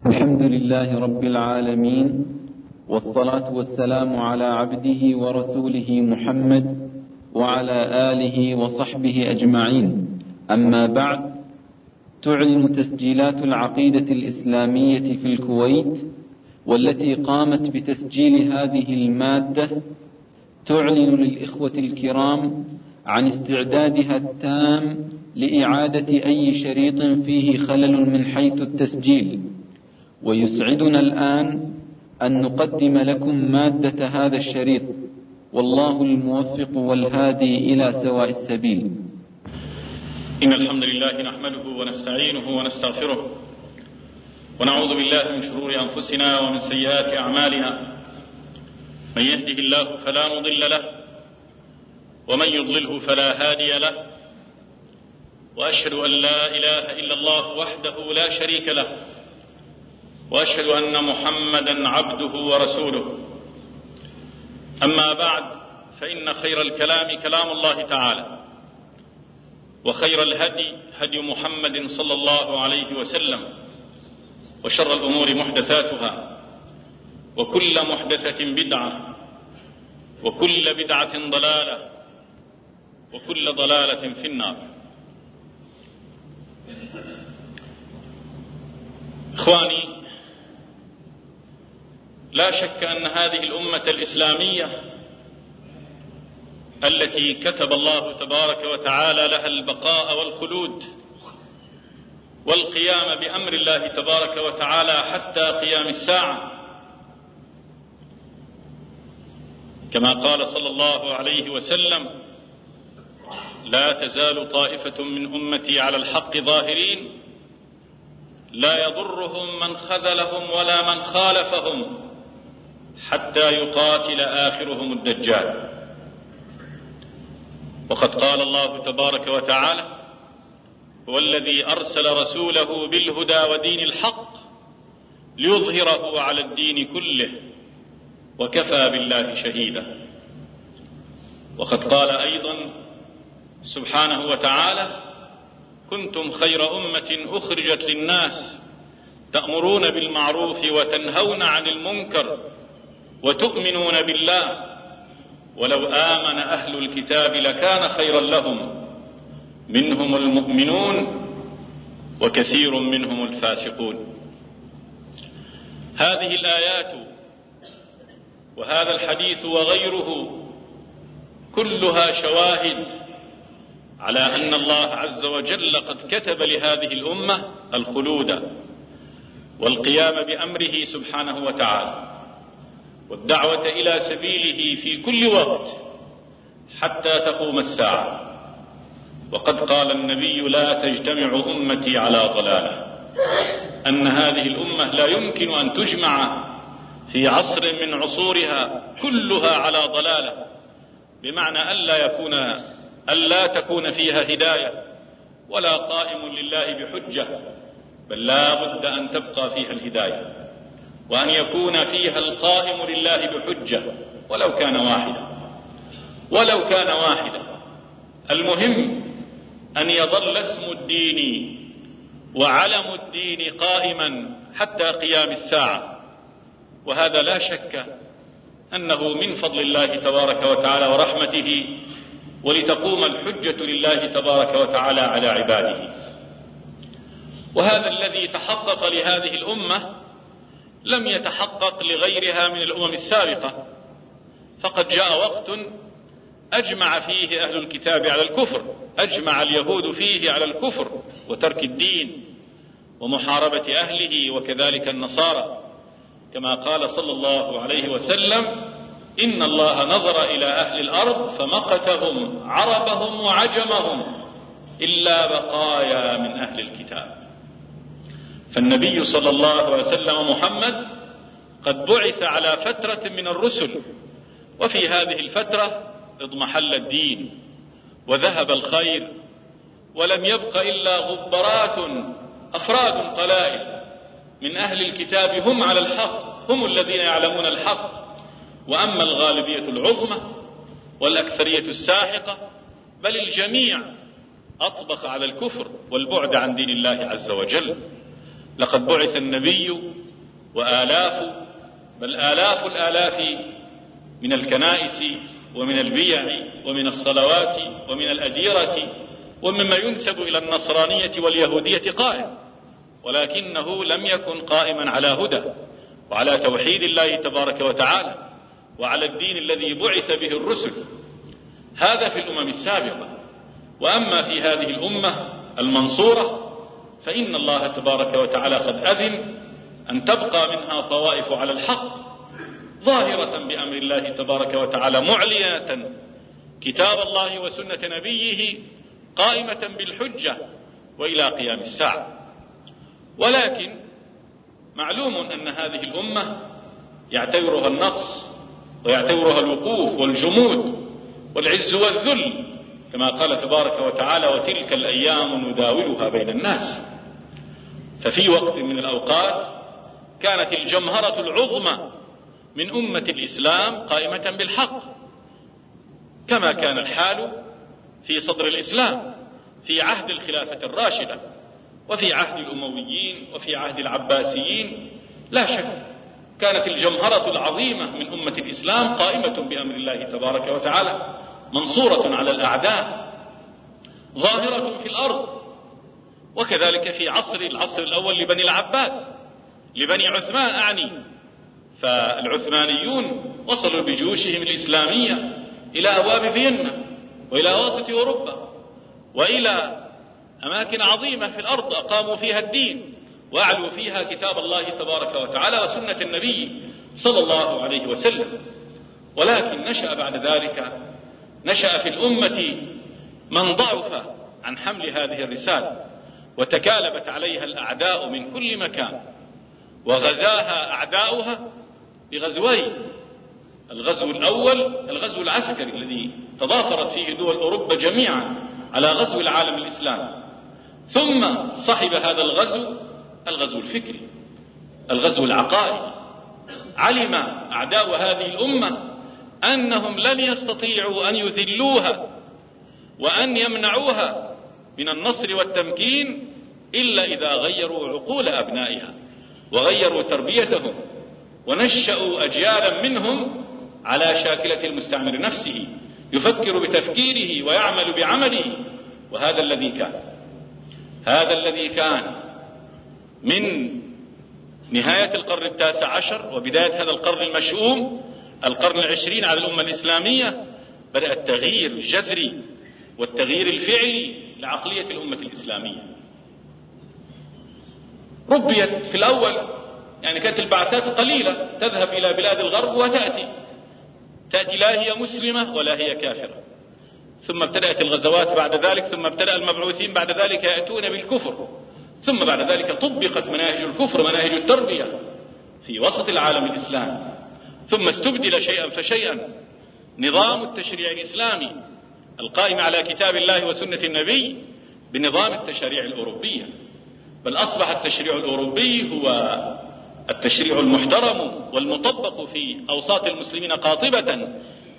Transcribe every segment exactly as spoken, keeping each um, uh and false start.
الحمد لله رب العالمين، والصلاة والسلام على عبده ورسوله محمد وعلى آله وصحبه أجمعين. أما بعد، تعلن تسجيلات العقيدة الإسلامية في الكويت والتي قامت بتسجيل هذه المادة تعلن للإخوة الكرام عن استعدادها التام لإعادة أي شريط فيه خلل من حيث التسجيل، ويسعدنا الآن أن نقدم لكم مادة هذا الشريط، والله الموفق والهادي إلى سواء السبيل. إن الحمد لله نحمده ونستعينه ونستغفره ونعوذ بالله من شرور أنفسنا ومن سيئات أعمالنا، من يهده الله فلا مضل له ومن يضلله فلا هادي له، وأشهد أن لا إله إلا الله وحده لا شريك له، وأشهد أن محمدا عبده ورسوله. أما بعد، فإن خير الكلام كلام الله تعالى، وخير الهدي هدي محمد صلى الله عليه وسلم، وشر الأمور محدثاتها، وكل محدثة بدعة، وكل بدعة ضلالة، وكل ضلالة في النار. إخواني، لا شك أن هذه الأمة الإسلامية التي كتب الله تبارك وتعالى لها البقاء والخلود والقيام بأمر الله تبارك وتعالى حتى قيام الساعة، كما قال صلى الله عليه وسلم: لا تزال طائفة من أمتي على الحق ظاهرين، لا يضرهم من خذلهم ولا من خالفهم حتى يقاتل آخرهم الدجال. وقد قال الله تبارك وتعالى: هو الذي أرسل رسوله بالهدى ودين الحق ليظهره على الدين كله وكفى بالله شهيدا. وقد قال أيضا سبحانه وتعالى: كنتم خير أمة أخرجت للناس تأمرون بالمعروف وتنهون عن المنكر وتؤمنون بالله، ولو آمن أهل الكتاب لكان خيرا لهم، منهم المؤمنون وكثير منهم الفاسقون. هذه الآيات وهذا الحديث وغيره كلها شواهد على أن الله عز وجل قد كتب لهذه الأمة الخلود والقيام بأمره سبحانه وتعالى، والدعوة إلى سبيله في كل وقت حتى تقوم الساعة. وقد قال النبي: لا تجتمع أمتي على ضلالة، أن هذه الأمة لا يمكن أن تجمع في عصر من عصورها كلها على ضلالة، بمعنى ألا يكون ألا تكون فيها هداية ولا قائم لله بحجة، بل لا بد أن تبقى فيها الهداية، وأن يكون فيها القائم لله بحجة ولو كان واحدا ولو كان واحدا المهم أن يظل اسم الدين وعلم الدين قائما حتى قيام الساعة. وهذا لا شك أنه من فضل الله تبارك وتعالى ورحمته، ولتقوم الحجة لله تبارك وتعالى على عباده. وهذا الذي تحقق لهذه الأمة لم يتحقق لغيرها من الأمم السابقة، فقد جاء وقت أجمع فيه أهل الكتاب على الكفر، أجمع اليهود فيه على الكفر وترك الدين ومحاربة أهله، وكذلك النصارى، كما قال صلى الله عليه وسلم: إن الله نظر إلى أهل الأرض فمقتهم عربهم وعجمهم إلا بقايا من أهل الكتاب. فالنبي صلى الله عليه وسلم محمد قد بعث على فترة من الرسل، وفي هذه الفترة اضمحل الدين وذهب الخير، ولم يبق إلا غبرات أفراد قلائل من أهل الكتاب هم على الحق، هم الذين يعلمون الحق، وأما الغالبية العظمى والأكثرية الساحقة بل الجميع أطبق على الكفر والبعد عن دين الله عز وجل. لقد بعث النبي وآلاف بل آلاف الآلاف من الكنائس ومن البيع ومن الصلوات ومن الأديرة ومما ينسب إلى النصرانية واليهودية قائم، ولكنه لم يكن قائما على هدى وعلى توحيد الله تبارك وتعالى وعلى الدين الذي بعث به الرسل. هذا في الأمم السابقة. وأما في هذه الأمة المنصورة فإن الله تبارك وتعالى قد أذن أن تبقى منها طوائف على الحق ظاهرة بأمر الله تبارك وتعالى معلية كتاب الله وسنة نبيه قائمة بالحجة وإلى قيام الساعة. ولكن معلوم أن هذه الأمة يعتبرها النقص ويعتبرها الوقوف والجمود والعز والذل، كما قال تبارك وتعالى: وتلك الأيام نداولها بين الناس. ففي وقت من الأوقات كانت الجمهرة العظمى من أمة الإسلام قائمة بالحق، كما كان الحال في صدر الإسلام في عهد الخلافة الراشدة وفي عهد الأمويين وفي عهد العباسيين. لا شك كانت الجمهرة العظيمة من أمة الإسلام قائمة بأمر الله تبارك وتعالى، منصورة على الأعداء، ظاهرة في الأرض. وكذلك في عصر العصر الأول لبني العباس، لبني عثمان أعني، فالعثمانيون وصلوا بجيوشهم الإسلامية إلى أبواب فيينا وإلى وسط أوروبا وإلى أماكن عظيمة في الأرض أقاموا فيها الدين وأعلوا فيها كتاب الله تبارك وتعالى وسنة النبي صلى الله عليه وسلم. ولكن نشأ بعد ذلك نشأ في الأمة من ضعف عن حمل هذه الرسالة، وتكالبت عليها الأعداء من كل مكان، وغزاها أعداؤها بغزوين: الغزو الأول الغزو العسكري الذي تضافرت فيه دول أوروبا جميعا على غزو العالم الإسلامي، ثم صحب هذا الغزو الغزو الفكري، الغزو العقائدي. علم أعداء هذه الأمة أنهم لن يستطيعوا أن يذلوها وأن يمنعوها من النصر والتمكين إلا إذا غيروا عقول أبنائها وغيروا تربيتهم ونشأوا أجيالا منهم على شاكلة المستعمر نفسه، يفكر بتفكيره ويعمل بعمله. وهذا الذي كان هذا الذي كان من نهاية القرن التاسع عشر وبداية هذا القرن المشؤوم، القرن العشرين على الأمة الإسلامية، بدأ التغيير الجذري والتغيير الفعلي لعقلية الأمة الإسلامية. ربيت في الأول يعني كانت البعثات قليلة، تذهب إلى بلاد الغرب وتأتي تأتي لا هي مسلمة ولا هي كافرة. ثم ابتدأت الغزوات بعد ذلك، ثم ابتدأ المبعوثين بعد ذلك يأتون بالكفر، ثم بعد ذلك طبقت مناهج الكفر مناهج التربية في وسط العالم الإسلامي، ثم استبدل شيئا فشيئا نظام التشريع الإسلامي القائم على كتاب الله وسنة النبي بنظام التشريع الأوروبية. بل أصبح التشريع الأوروبي هو التشريع المحترم والمطبق في أوساط المسلمين قاطبة،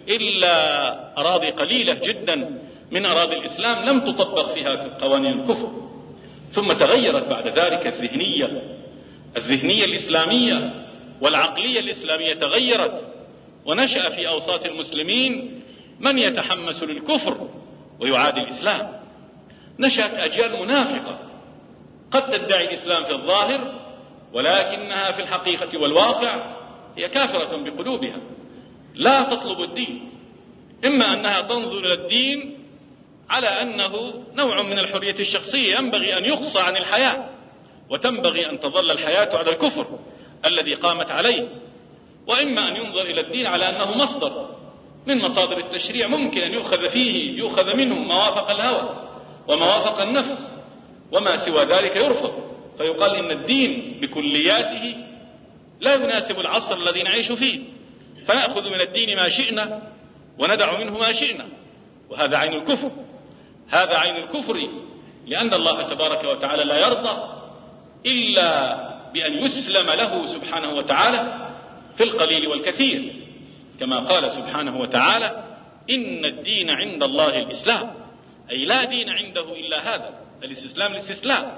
إلا أراضي قليلة جدا من أراضي الإسلام لم تطبق فيها قوانين الكفر. ثم تغيرت بعد ذلك الذهنية الذهنية الإسلامية والعقلية الإسلامية تغيرت، ونشأ في أوساط المسلمين من يتحمس للكفر ويعادي الإسلام. نشأت أجيال منافقة قد تدعي الإسلام في الظاهر، ولكنها في الحقيقة والواقع هي كافرة بقلوبها، لا تطلب الدين. إما أنها تنظر إلى الدين على أنه نوع من الحرية الشخصية ينبغي أن يقصى عن الحياة، وتنبغي أن تظل الحياة على الكفر الذي قامت عليه، وإما أن ينظر إلى الدين على أنه مصدر من مصادر التشريع ممكن أن يؤخذ فيه يؤخذ منه ما وافق الهوى وما وافق النفس، وما سوى ذلك يرفض، فيقال إن الدين بكلياته لا يناسب العصر الذي نعيش فيه، فنأخذ من الدين ما شئنا وندع منه ما شئنا. وهذا عين الكفر، هذا عين الكفر، لأن الله تبارك وتعالى لا يرضى إلا بأن يسلم له سبحانه وتعالى في القليل والكثير، كما قال سبحانه وتعالى: إن الدين عند الله الإسلام، أي لا دين عنده إلا هذا الاستسلام. الاستسلام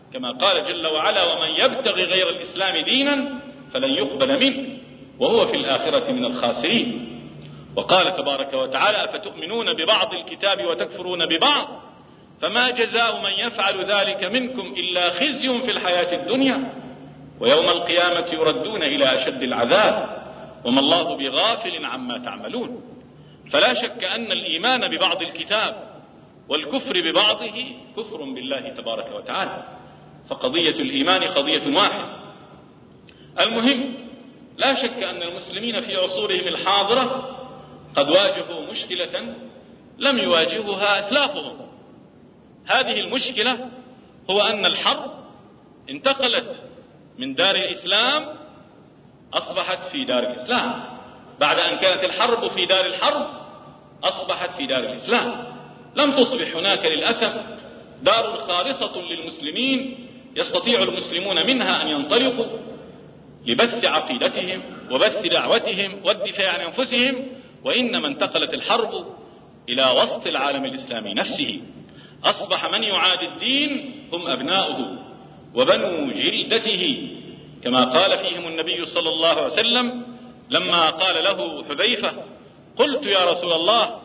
كما قال جل وعلا: ومن يبتغي غير الإسلام دينا فلن يقبل منه وهو في الآخرة من الخاسرين. وقال تبارك وتعالى: أفتؤمنون ببعض الكتاب وتكفرون ببعض فما جزاء من يفعل ذلك منكم إلا خزي في الحياة الدنيا ويوم القيامة يردون إلى أشد العذاب وما الله بغافل عما تعملون. فلا شك أن الإيمان ببعض الكتاب والكفر ببعضه كفر بالله تبارك وتعالى، فقضية الإيمان قضية واحدة. المهم، لا شك أن المسلمين في عصورهم الحاضرة قد واجهوا مشكلة لم يواجهها أسلافهم. هذه المشكلة هو أن الحرب انتقلت من دار الإسلام أصبحت في دار الإسلام، بعد أن كانت الحرب في دار الحرب أصبحت في دار الإسلام. لم تصبح هناك للأسف دار خالصة للمسلمين يستطيع المسلمون منها أن ينطلقوا لبث عقيدتهم وبث دعوتهم والدفاع عن أنفسهم، وإنما انتقلت الحرب إلى وسط العالم الإسلامي نفسه. أصبح من يعادي الدين هم أبناؤه وبنو جلدته، كما قال فيهم النبي صلى الله عليه وسلم لما قال له حذيفة: قلت يا رسول الله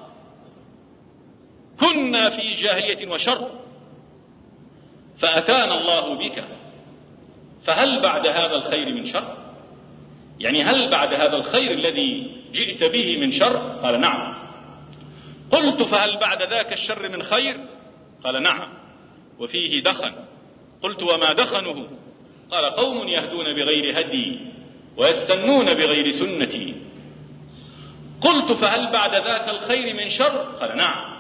كنا في جاهلية وشر فأتانا الله بك فهل بعد هذا الخير من شر؟ يعني هل بعد هذا الخير الذي جئت به من شر؟ قال: نعم. قلت: فهل بعد ذاك الشر من خير؟ قال: نعم، وفيه دخن. قلت: وما دخنه؟ قال: قوم يهدون بغير هدي ويستنون بغير سنتي. قلت: فهل بعد ذاك الخير من شر؟ قال: نعم،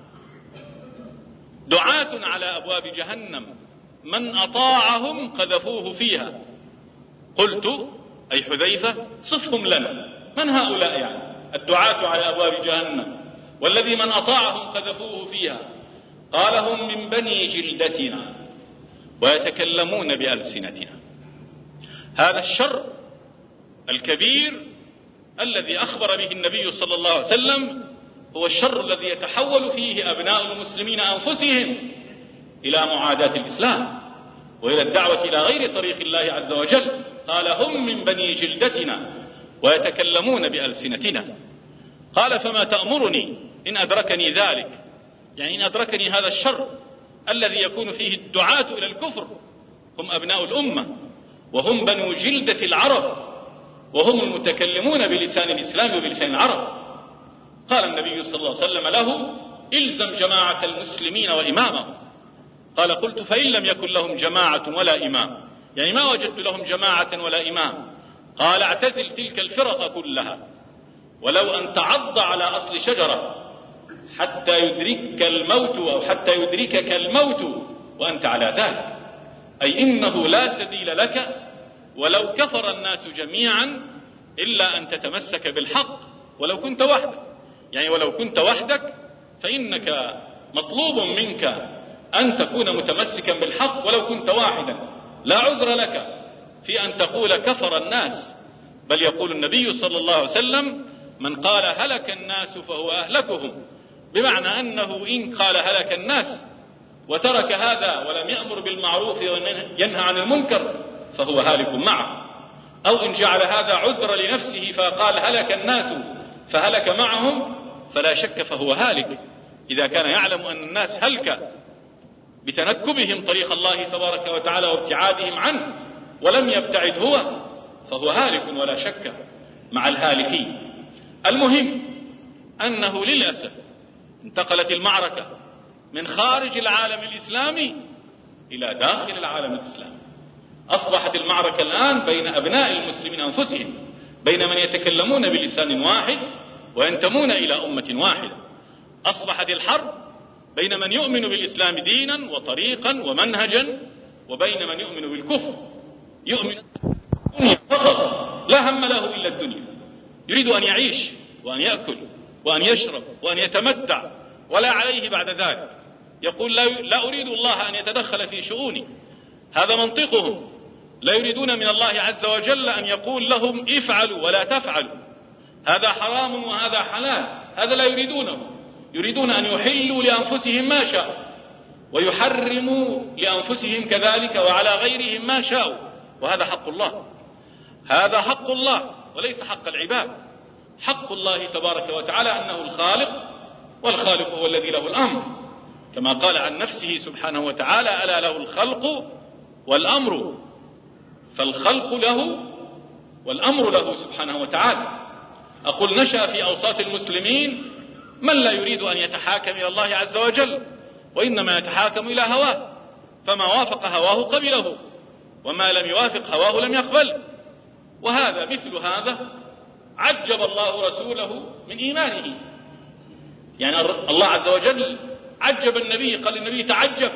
دعاة على أبواب جهنم من أطاعهم قذفوه فيها. قلت: أي حذيفة صفهم لنا، من هؤلاء يعني الدعاة على أبواب جهنم والذي من أطاعهم قذفوه فيها؟ قال: هم من بني جلدتنا ويتكلمون بألسنتنا. هذا الشر الكبير الذي أخبر به النبي صلى الله عليه وسلم هو الشر الذي يتحول فيه أبناء المسلمين أنفسهم إلى معاداة الإسلام وإلى الدعوة إلى غير طريق الله عز وجل. قال: هم من بني جلدتنا ويتكلمون بألسنتنا. قال: فما تأمرني إن أدركني ذلك؟ يعني إن أدركني هذا الشر الذي يكون فيه الدعاة إلى الكفر، هم أبناء الأمة وهم بنو جلدة العرب وهم المتكلمون بلسان الإسلام وبلسان العرب. قال النبي صلى الله عليه وسلم له: إلزم جماعة المسلمين وإمامهم. قال: قلت: فإن لم يكن لهم جماعة ولا إمام؟ يعني ما وجدت لهم جماعة ولا إمام. قال: اعتزل تلك الفرق كلها ولو أن تعض على أصل شجرة حتى يدركك الموت أو حتى يدركك الموت وأنت على ذلك، أي إنه لا سبيل لك ولو كفر الناس جميعا إلا أن تتمسك بالحق ولو كنت وحدك. يعني ولو كنت وحدك فإنك مطلوب منك أن تكون متمسكا بالحق ولو كنت واحدا، لا عذر لك في أن تقول كفر الناس، بل يقول النبي صلى الله عليه وسلم: من قال هلك الناس فهو أهلكهم، بمعنى أنه إن قال هلك الناس وترك هذا ولم يأمر بالمعروف وينهى عن المنكر فهو هالك معه، أو إن جعل هذا عذر لنفسه فقال هلك الناس فهلك معهم، فلا شك فهو هالك إذا كان يعلم أن الناس هلك بتنكبهم طريق الله تبارك وتعالى وابتعادهم عنه ولم يبتعد هو، فهو هالك ولا شك مع الهالكين. المهم أنه للأسف انتقلت المعركة من خارج العالم الإسلامي إلى داخل العالم الإسلامي. أصبحت المعركة الآن بين أبناء المسلمين أنفسهم، بين من يتكلمون بلسان واحد وينتمون إلى أمة واحدة. أصبحت الحرب بين من يؤمن بالإسلام دينا وطريقا ومنهجا وبين من يؤمن بالكفر، يؤمن الدنيا فقط، لا هم له إلا الدنيا، يريد أن يعيش وأن يأكل وأن يشرب وأن يتمتع ولا عليه بعد ذلك. يقول لا, لا أريد الله أن يتدخل في شؤوني، هذا منطقهم. لا يريدون من الله عز وجل أن يقول لهم افعلوا ولا تفعلوا، هذا حرام وهذا حلال، هذا لا يريدونه. يريدون أن يحلوا لأنفسهم ما شاء ويحرموا لأنفسهم كذلك وعلى غيرهم ما شاءوا، وهذا حق الله، هذا حق الله وليس حق العباد. حق الله تبارك وتعالى أنه الخالق، والخالق هو الذي له الأمر، كما قال عن نفسه سبحانه وتعالى: ألا له الخلق والأمر. فالخلق له والأمر له سبحانه وتعالى. أقول نشأ في أوساط المسلمين من لا يريد أن يتحاكم إلى الله عز وجل، وإنما يتحاكم إلى هواه، فما وافق هواه قبله، وما لم يوافق هواه لم يقبله. وهذا مثل هذا عجب الله رسوله من إيمانه. يعني الله عز وجل عجب النبي، قال النبي تعجب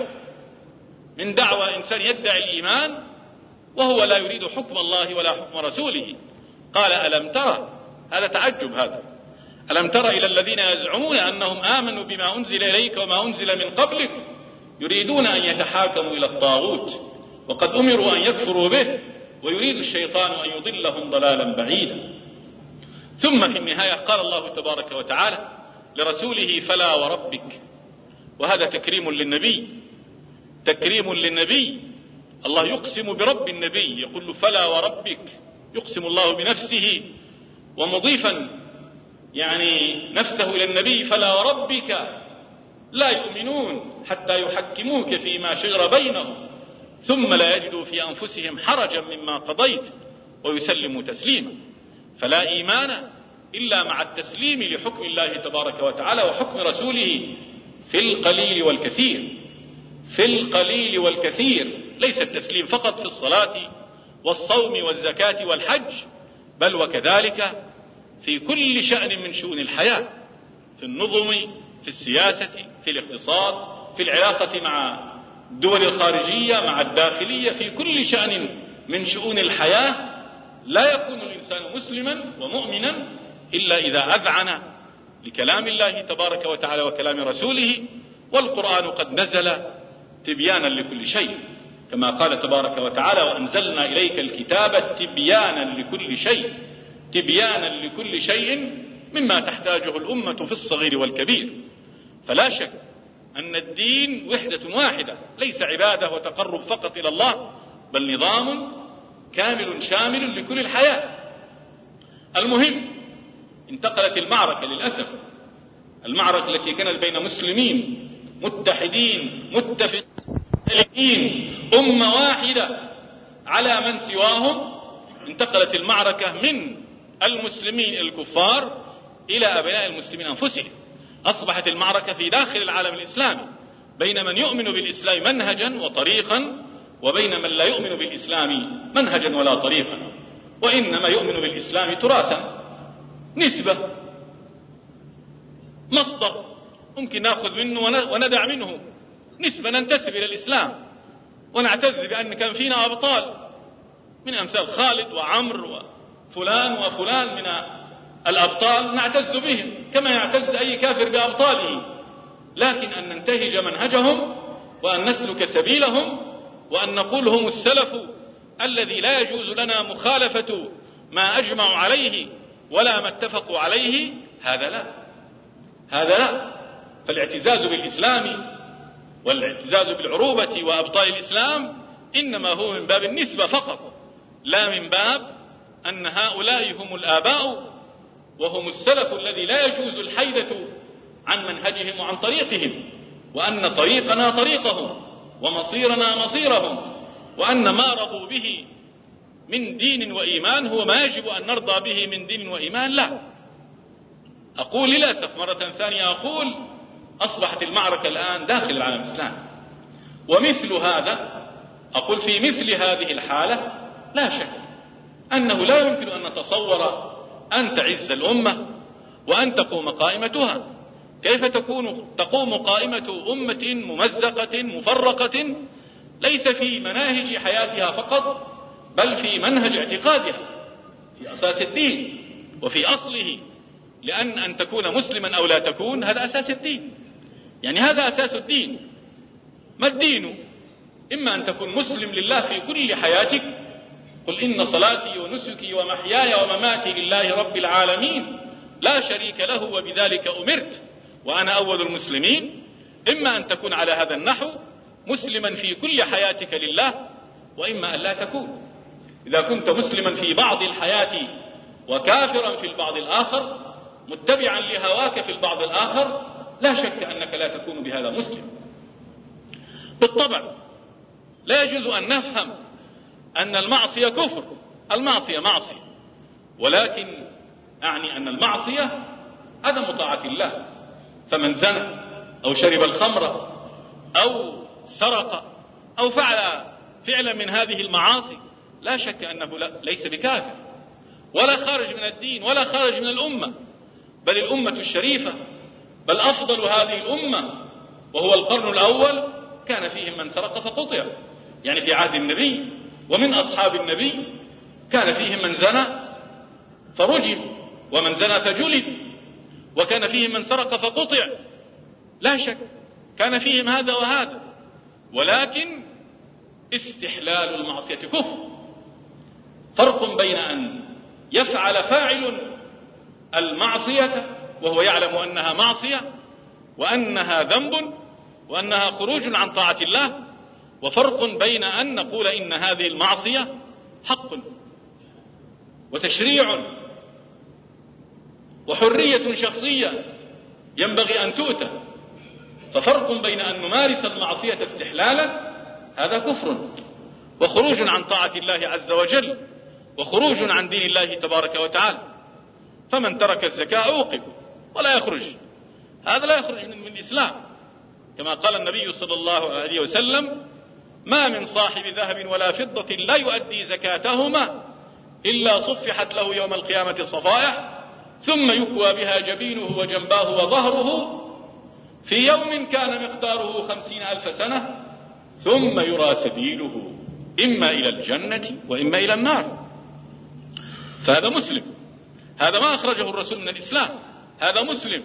من دعوى إنسان يدعي الإيمان وهو لا يريد حكم الله ولا حكم رسوله. قال: ألم ترى، هذا تعجب، هذا ألم ترى إلى الذين يزعمون أنهم آمنوا بما أنزل إليك وما أنزل من قبلك يريدون أن يتحاكموا إلى الطاغوت وقد أمروا أن يكفروا به ويريد الشيطان أن يضلهم ضلالا بعيدا. ثم في النهاية قال الله تبارك وتعالى لرسوله: فلا وربك. وهذا تكريم للنبي، تكريم للنبي. الله يقسم برب النبي، يقول له: فلا وربك. يقسم الله بنفسه ومضيفا يعني نفسه إلى النبي: فلا وربك لا يؤمنون حتى يحكموك فيما شجر بينهم ثم لا يجدوا في أنفسهم حرجا مما قضيت ويسلموا تسليما. فلا إيمان إلا مع التسليم لحكم الله تبارك وتعالى وحكم رسوله في القليل والكثير، في القليل والكثير. ليس التسليم فقط في الصلاة والصوم والزكاة والحج، بل وكذلك في كل شأن من شؤون الحياة، في النظم، في السياسة، في الاقتصاد، في العلاقة مع الدول الخارجية، مع الداخلية، في كل شأن من شؤون الحياة. لا يكون الإنسان مسلما ومؤمنا إلا إذا أذعن لكلام الله تبارك وتعالى وكلام رسوله. والقرآن قد نزل تبيانا لكل شيء، كما قال تبارك وتعالى: وأنزلنا إليك الكتاب تبيانا لكل شيء، تبيانا لكل شيء مما تحتاجه الأمة في الصغير والكبير. فلا شك أن الدين وحدة واحدة، ليس عبادة وتقرب فقط إلى الله، بل نظام كامل شامل لكل الحياة. المهم، انتقلت المعركة للأسف، المعركة التي كانت بين مسلمين متحدين متفقين أمة واحدة على من سواهم، انتقلت المعركة من المسلمين الكفار إلى أبناء المسلمين أنفسهم. أصبحت المعركة في داخل العالم الإسلامي بين من يؤمن بالإسلام منهجا وطريقا وبين من لا يؤمن بالإسلام منهجا ولا طريقا، وإنما يؤمن بالإسلام تراثا، نسبة، مصدر ممكن نأخذ منه وندع منه، نسبة ننتسب إلى الإسلام ونعتز بأن كان فينا أبطال من أمثال خالد وعمر وفلان وفلان من الأبطال، نعتز بهم كما يعتز أي كافر بأبطاله. لكن أن ننتهج منهجهم وأن نسلك سبيلهم وأن نقول هم السلف الذي لا يجوز لنا مخالفة ما أجمعوا عليه ولا ما اتفقوا عليه، هذا لا، هذا لا. فالاعتزاز بالإسلام والاعتزاز بالعروبة وأبطال الإسلام إنما هو من باب النسبة فقط، لا من باب أن هؤلاء هم الآباء وهم السلف الذي لا يجوز الحيدة عن منهجهم وعن طريقهم، وأن طريقنا طريقهم ومصيرنا مصيرهم، وأن ما رضوا به من دين وإيمان هو ما يجب أن نرضى به من دين وإيمان. لا، أقول للأسف مرة ثانية، أقول أصبحت المعركة الآن داخل العالم الإسلامي. ومثل هذا، أقول في مثل هذه الحالة لا شك أنه لا يمكن أن نتصور أن تعز الأمة وأن تقوم قائمتها. كيف تكون تقوم قائمة أمة ممزقة مفرقة ليس في مناهج حياتها فقط، بل في منهج اعتقادها، في أساس الدين وفي أصله، لأن أن تكون مسلما أو لا تكون هذا أساس الدين، يعني هذا أساس الدين. ما الدين؟ إما أن تكون مسلم لله في كل حياتك، قل إن صلاتي ونسكي ومحياي ومماتي لله رب العالمين لا شريك له وبذلك أمرت وأنا أول المسلمين. إما أن تكون على هذا النحو مسلما في كل حياتك لله، وإما أن لا تكون. إذا كنت مسلما في بعض الحياة وكافرا في البعض الآخر، متبعا لهواك في البعض الآخر، لا شك أنك لا تكون بهذا مسلم. بالطبع لا يجوز أن نفهم أن المعصية كفر. المعصية معصية، ولكن أعني أن المعصية عدم طاعة الله. فمن زنى أو شرب الخمر أو سرق أو فعل فعلا من هذه المعاصي لا شك أنه لا ليس بكافر ولا خارج من الدين ولا خارج من الأمة، بل الأمة الشريفة، بل أفضل هذه الأمة وهو القرن الأول كان فيهم من سرق فقطع، يعني في عهد النبي ومن أصحاب النبي كان فيهم من زنى فرجم، ومن زنى فجلد، وكان فيهم من سرق فقطع، لا شك كان فيهم هذا وهذا. ولكن استحلال المعصية كفر. فرق بين أن يفعل فاعل المعصية وهو يعلم أنها معصية وأنها ذنب وأنها خروج عن طاعة الله، وفرق بين أن نقول إن هذه المعصية حق وتشريع وحرية شخصية ينبغي أن تؤتى. ففرق بين أن نمارس المعصية استحلالا، هذا كفر وخروج عن طاعة الله عز وجل وخروج عن دين الله تبارك وتعالى. فمن ترك الزكاة عوقب ولا يخرج، هذا لا يخرج من الإسلام، كما قال النبي صلى الله عليه وسلم: ما من صاحب ذهب ولا فضة لا يؤدي زكاتهما إلا صفحت له يوم القيامة صفائح ثم يكوى بها جبينه وجنباه وظهره في يوم كان مقداره خمسين ألف سنة ثم يرى سبيله إما إلى الجنة وإما إلى النار. فهذا مسلم، هذا ما أخرجه الرسول من الإسلام، هذا مسلم،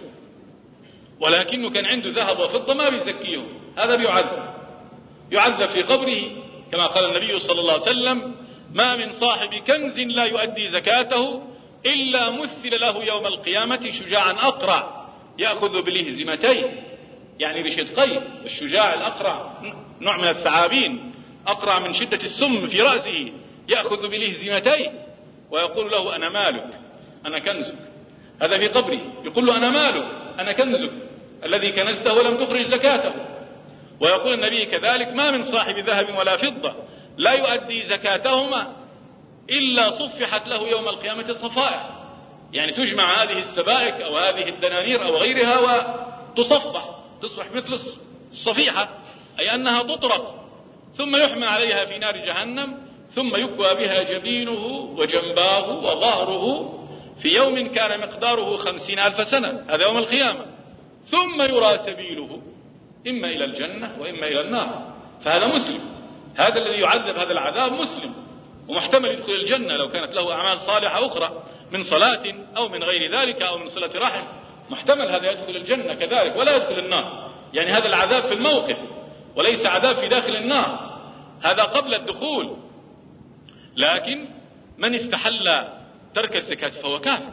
ولكنه كان عنده ذهب وفضة ما بيزكيه، هذا بيعذب يعذب في قبره، كما قال النبي صلى الله عليه وسلم: ما من صاحب كنز لا يؤدي زكاته إلا مثل له يوم القيامة شجاعا أقرع يأخذ بلهزمتين، يعني بشدقين. الشجاع الأقرع نوع من الثعابين، أقرع من شدة السم في رأسه، يأخذ بلهزمتين ويقول له: أنا مالك، أنا كنزك. هذا في قبره يقول له: أنا مالك، أنا كنزك الذي كنزته ولم تخرج زكاته. ويقول النبي كذلك: ما من صاحب ذهب ولا فضة لا يؤدي زكاتهما إلا صفحت له يوم القيامة صفائح، يعني تجمع هذه السبائك أو هذه الدنانير أو غيرها وتصفح، تصبح مثل الصفيحة، أي أنها تطرق، ثم يحمل عليها في نار جهنم ثم يكوى بها جبينه وجنباه وظهره في يوم كان مقداره خمسين ألف سنة، هذا يوم القيامة، ثم يرى سبيله إما إلى الجنة وإما إلى النار. فهذا مسلم، هذا الذي يعذب هذا العذاب مسلم، ومحتمل يدخل الجنة لو كانت له أعمال صالحة أخرى من صلاة أو من غير ذلك أو من صلة رحم، محتمل هذا يدخل الجنة كذلك ولا يدخل النار. يعني هذا العذاب في الموقف وليس عذاب في داخل النار، هذا قبل الدخول. لكن من استحل ترك الزكاة فهو كافر،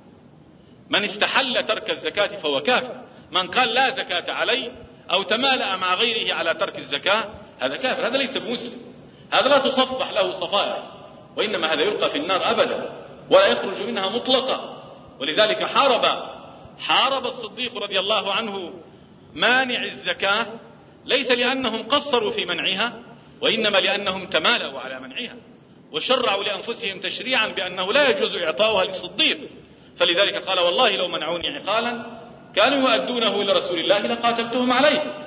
من استحل ترك الزكاة فهو كافر. من قال لا زكاة عليه أو تمالأ مع غيره على ترك الزكاة هذا كافر، هذا ليس بمسلم، هذا لا تصفح له صفائح، وإنما هذا يلقى في النار أبدا ولا يخرج منها مطلقا. ولذلك حارب حارب الصديق رضي الله عنه مانع الزكاة، ليس لأنهم قصروا في منعها، وإنما لأنهم تمالأوا على منعها وشرعوا لأنفسهم تشريعا بأنه لا يجوز إعطاؤها للصديق. فلذلك قال: والله لو منعوني عقالا كانوا يؤدونه إلى رسول الله لقاتلتهم عليه.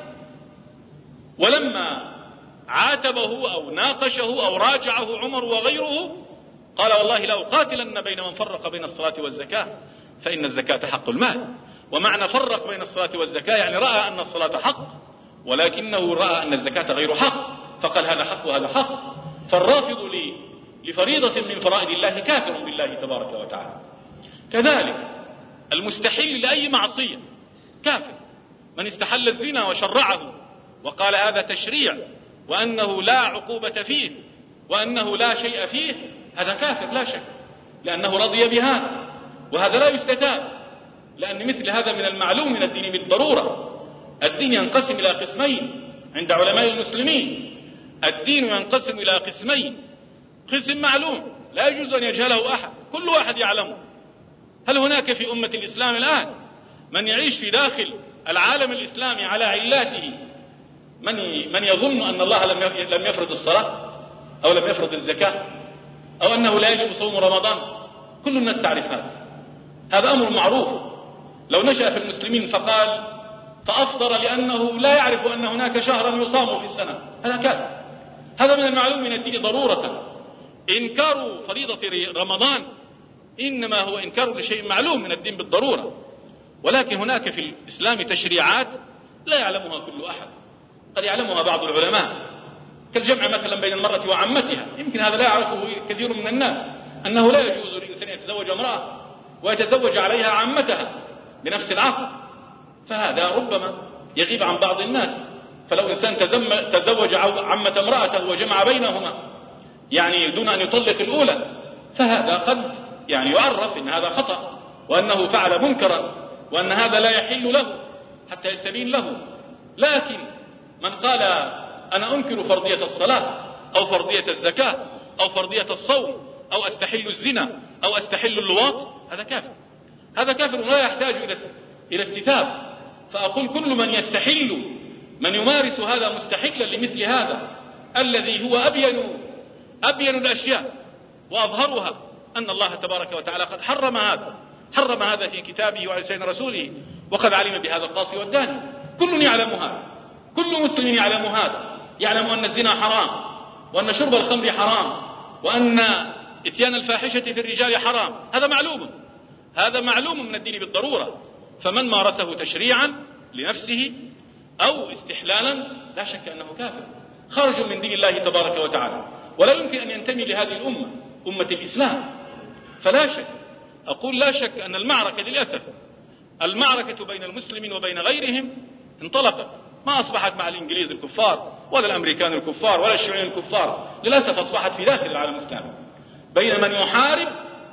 ولما عاتبه أو ناقشه أو راجعه عمر وغيره قال: والله لأقاتلن بين من فرق بين الصلاة والزكاة فإن الزكاة حق المال. ومعنى فرق بين الصلاة والزكاة يعني رأى أن الصلاة حق ولكنه رأى أن الزكاة غير حق، فقال هذا حق وهذا حق. فالرافض لفريضة من فرائض الله كافر بالله تبارك وتعالى. كذلك المستحل لأي معصية كافر، من استحل الزنا وشرعه وقال هذا تشريع وأنه لا عقوبة فيه وأنه لا شيء فيه، هذا كافر لا شك، لأنه رضي بهذا، وهذا لا يستتاب، لأن مثل هذا من المعلوم من الدين بالضرورة. الدين ينقسم إلى قسمين عند علماء المسلمين. الدين ينقسم إلى قسمين، قسم معلوم لا يجوز أن يجهله أحد، كل واحد يعلمه. هل هناك في أمة الإسلام الآن من يعيش في داخل العالم الإسلامي على علاته من من يظن أن الله لم يفرض الصلاة أو لم يفرض الزكاة أو أنه لا يجب صوم رمضان؟ كل الناس تعرف هذا، هذا أمر معروف. لو نشأ في المسلمين فقال فأفطر لأنه لا يعرف أن هناك شهرا يصام في السنة، هذا كافر. هذا من المعلوم من الدين ضرورة. إنكار فريضة رمضان إنما هو إنكار لشيء معلوم من الدين بالضرورة، ولكن هناك في الإسلام تشريعات لا يعلمها كل أحد، قد يعلمها بعض العلماء، كالجمع مثلا بين المرأة وعمتها. يمكن هذا لا يعرفه كثير من الناس، أنه لا يجوز للإنسان يتزوج امرأة ويتزوج عليها عمتها بنفس العقد، فهذا ربما يغيب عن بعض الناس. فلو إنسان تزوج عمة امرأته وجمع بينهما يعني دون أن يطلق الأولى، فهذا قد يعني يعرف أن هذا خطأ وأنه فعل منكرا وأن هذا لا يحل له حتى يستبين له. لكن من قال أنا أنكر فرضية الصلاة أو فرضية الزكاة أو فرضية الصوم أو أستحل الزنا أو أستحل اللواط، هذا كافر، هذا كافر لا يحتاج إلى استتاب. فأقول كل من يستحل، من يمارس هذا مستحلا لمثل هذا الذي هو أبين أبين الأشياء وأظهرها، أن الله تبارك وتعالى قد حرم هذا، حرم هذا في كتابه وعلى لسان رسوله، وقد علم بهذا القاصي والداني. كل يعلم هذا، كل مسلم يعلم هذا، يعلم أن الزنا حرام وأن شرب الخمر حرام وأن إتيان الفاحشة في الرجال حرام، هذا معلوم، هذا معلوم من الدين بالضرورة. فمن مارسه تشريعا لنفسه أو استحلالا لا شك أنه كافر خارج من دين الله تبارك وتعالى، ولا يمكن أن ينتمي لهذه الأمة، أمة الإسلام. فلا شك، أقول لا شك أن المعركة للأسف المعركة بين المسلمين وبين غيرهم انطلقت، ما أصبحت مع الإنجليز الكفار ولا الأمريكان الكفار ولا الشيوعيين الكفار، للأسف أصبحت في داخل العالم الإسلامي بين من يحارب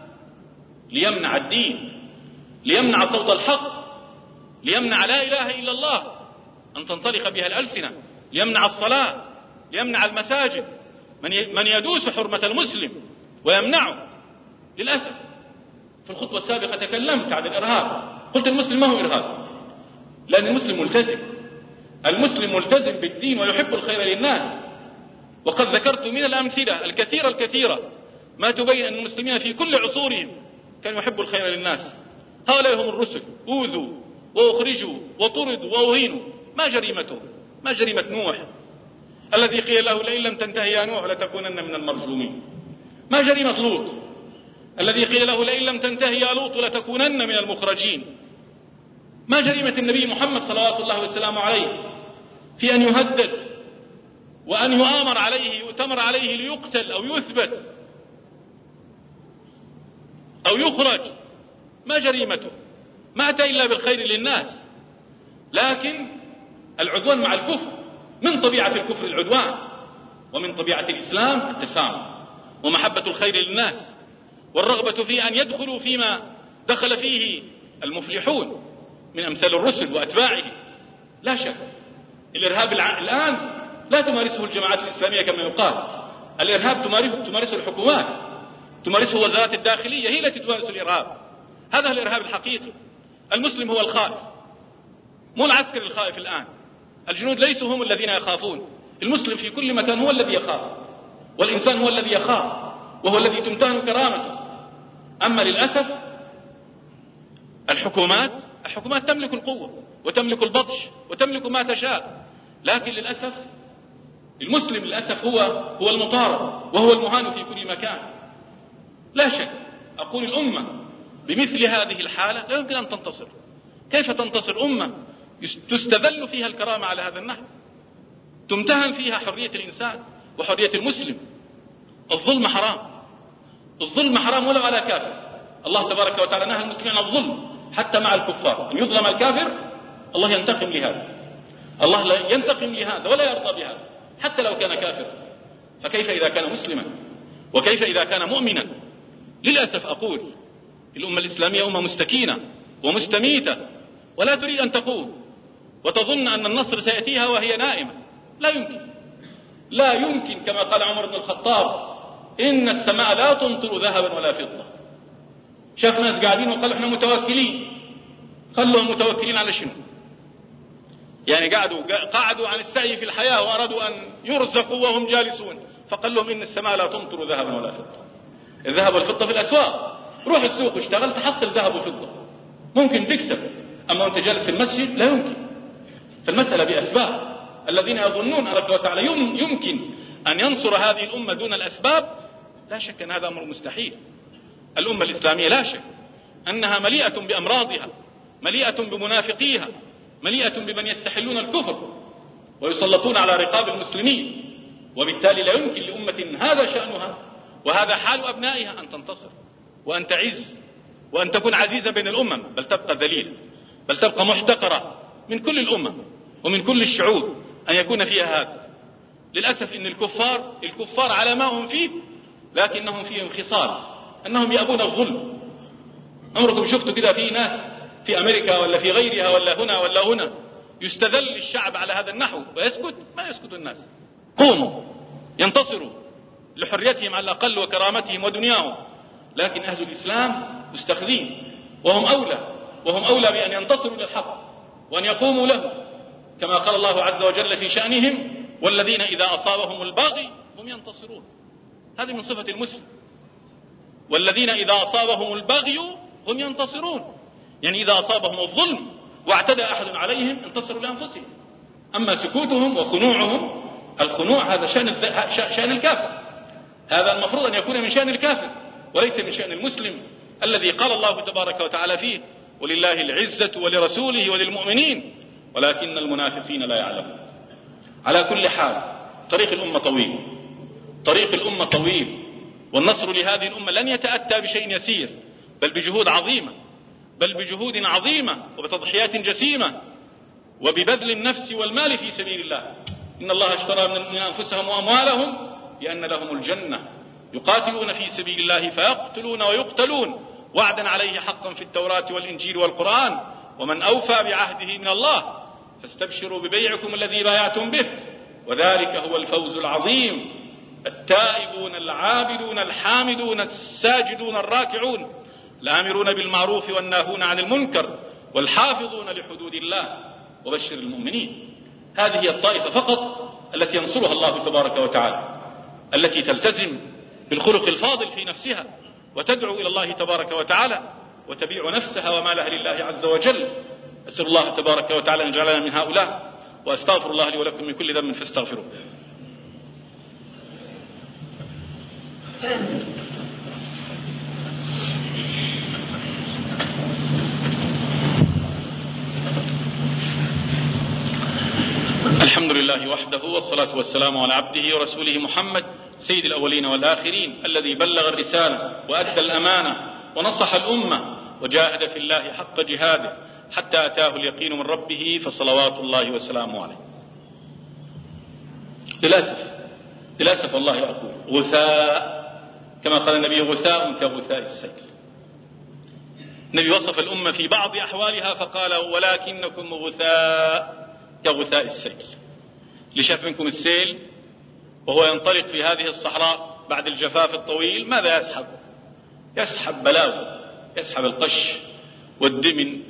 ليمنع الدين، ليمنع صوت الحق، ليمنع لا إله إلا الله أن تنطلق بها الألسنة، ليمنع الصلاة، ليمنع المساجد، من يدوس حرمة المسلم ويمنعه. للأسف في الخطوة السابقة تكلمت عن الإرهاب، قلت المسلم ما هو إرهاب، لأن المسلم ملتزم، المسلم ملتزم بالدين ويحب الخير للناس. وقد ذكرت من الأمثلة الكثيرة الكثيرة ما تبين أن المسلمين في كل عصورهم كانوا يحبوا الخير للناس. هؤلاء هم الرسل، أوذوا وأخرجوا وطردوا وأهينوا، ما جريمتهم؟ ما جريمة نوح الذي قيل له لئن لم تنتهي يا نوح لتكونن من المرجومين؟ ما جريمة لوط الذي قيل له لئن لم تنتهي يا لوط لتكونن من المخرجين؟ ما جريمة النبي محمد صلوات الله وسلامه عليه في أن يهدد وأن يؤامر عليه يؤتمر عليه ليقتل أو يثبت أو يخرج؟ ما جريمته؟ ما أتى إلا بالخير للناس. لكن العدوان مع الكفر، من طبيعة الكفر العدوان، ومن طبيعة الإسلام التسامح ومحبة الخير للناس والرغبة في أن يدخلوا فيما دخل فيه المفلحون من أمثال الرسل وأتباعه. لا شك الإرهاب الآن لا تمارسه الجماعات الإسلامية كما يقال، الإرهاب تمارسه, تمارسه الحكومات، تمارسه وزارات الداخلية، هي التي تمارس الإرهاب. هذا هو الإرهاب الحقيقي. المسلم هو الخائف، مو العسكري الخائف الآن، الجنود ليسوا هم الذين يخافون، المسلم في كل مكان هو الذي يخاف، والإنسان هو الذي يخاف، وهو الذي تمتهن كرامته. أما للأسف الحكومات الحكومات تملك القوة وتملك البطش وتملك ما تشاء، لكن للأسف المسلم للأسف هو هو المطارد وهو المهان في كل مكان. لا شك أقول الأمة بمثل هذه الحالة لا يمكن أن تنتصر. كيف تنتصر أمة تستذل فيها الكرامة على هذا النحو، تمتهن فيها حرية الإنسان وحرية المسلم؟ الظلم حرام، الظلم حرام ولو على كافر. الله تبارك وتعالى نهى المسلمين عن الظلم حتى مع الكفار، أن يظلم الكافر الله ينتقم لهذا، الله لا ينتقم لهذا ولا يرضى بهذا حتى لو كان كافر، فكيف إذا كان مسلما؟ وكيف إذا كان مؤمنا؟ للأسف أقول الأمة الإسلامية أمة مستكينة ومستميتة ولا تريد أن تقوم، وتظن أن النصر سيأتيها وهي نائمة. لا يمكن، لا يمكن. كما قال عمر بن الخطاب: إن السماء لا تمطر ذهبا ولا فضة. شاف ناس قاعدين وقالوا احنا متوكلين. خلوهم متوكلين على شنو؟ يعني قعدوا قعدوا عن السعي في الحياة وأرادوا أن يرزقوا وهم جالسون، فقال لهم إن السماء لا تمطر ذهبا ولا فضة. الذهب والفضة في الأسواق، روح السوق اشتغل تحصل ذهب وفضة، ممكن تكسب. أما وأنت جالس في المسجد لا يمكن. فالمسألة بأسباب. الذين يظنون أن الله تعالى يمكن أن ينصر هذه الأمة دون الأسباب، لا شك أن هذا أمر مستحيل. الأمة الإسلامية لا شك أنها مليئة بأمراضها، مليئة بمنافقيها، مليئة بمن يستحلون الكفر ويسلطون على رقاب المسلمين، وبالتالي لا يمكن لأمة هذا شأنها وهذا حال أبنائها أن تنتصر وأن تعز وأن تكون عزيزة بين الأمم، بل تبقى ذليلة، بل تبقى محتقرة من كل الأمم ومن كل الشعوب أن يكون فيها هذا. للأسف إن الكفار الكفار على ما هم فيه، لكنهم فيهم خصال أنهم يأبون الظلم. عمركم شفتوا كده في ناس في أمريكا ولا في غيرها ولا هنا ولا هنا يستذل الشعب على هذا النحو ويسكت؟ ما يسكت الناس. قوموا ينتصروا لحريتهم على الأقل وكرامتهم ودنياهم، لكن أهل الإسلام مستخدمين، وهم أولى وهم أولى بأن ينتصروا للحق وأن يقوموا له، كما قال الله عز وجل في شأنهم: والذين إذا أصابهم البغي هم ينتصرون. هذه من صفة المسلم، والذين إذا أصابهم البغي هم ينتصرون، يعني إذا أصابهم الظلم واعتدى أحد عليهم انتصروا لأنفسهم. أما سكوتهم وخنوعهم، الخنوع هذا شأن, شأن الكافر، هذا المفروض أن يكون من شأن الكافر وليس من شأن المسلم الذي قال الله تبارك وتعالى فيه: ولله العزة ولرسوله وللمؤمنين ولكن المنافقين لا يعلمون. على كل حال طريق الأمة طويل، طريق الأمة طويل، والنصر لهذه الأمة لن يتأتى بشيء يسير، بل بجهود عظيمة، بل بجهود عظيمة وبتضحيات جسيمة وببذل النفس والمال في سبيل الله. إن الله اشترى من أنفسهم وأموالهم بأن لهم الجنة يقاتلون في سبيل الله فيقتلون ويقتلون وعدا عليه حقا في التوراة والإنجيل والقرآن، ومن أوفى بعهده من الله فاستبشروا ببيعكم الذي بايعتم به وذلك هو الفوز العظيم. التائبون العابدون الحامدون الساجدون الراكعون الآمرون بالمعروف والناهون عن المنكر والحافظون لحدود الله وبشر المؤمنين. هذه هي الطائفة فقط التي ينصرها الله تبارك وتعالى، التي تلتزم بالخلق الفاضل في نفسها وتدعو إلى الله تبارك وتعالى وتبيع نفسها ومالها لله عز وجل. أسأل الله تبارك وتعالى أن يجعلنا من هؤلاء، وأستغفر الله لي ولكم من كل ذنب فاستغفروه. الحمد لله وحده، والصلاة والسلام على عبده ورسوله محمد سيد الأولين والآخرين، الذي بلغ الرسالة وأدى الأمانة ونصح الأمة وجاهد في الله حق جهاده حتى أتاه اليقين من ربه، فصلوات الله وسلامه عليه. للأسف للأسف والله أقول غثاء، كما قال النبي: غثاء كغثاء السيل. النبي وصف الأمة في بعض أحوالها فقال: ولكنكم غثاء كغثاء السيل. اللي شاف منكم السيل وهو ينطلق في هذه الصحراء بعد الجفاف الطويل ماذا يسحب؟ يسحب بلاوي، يسحب القش والدمن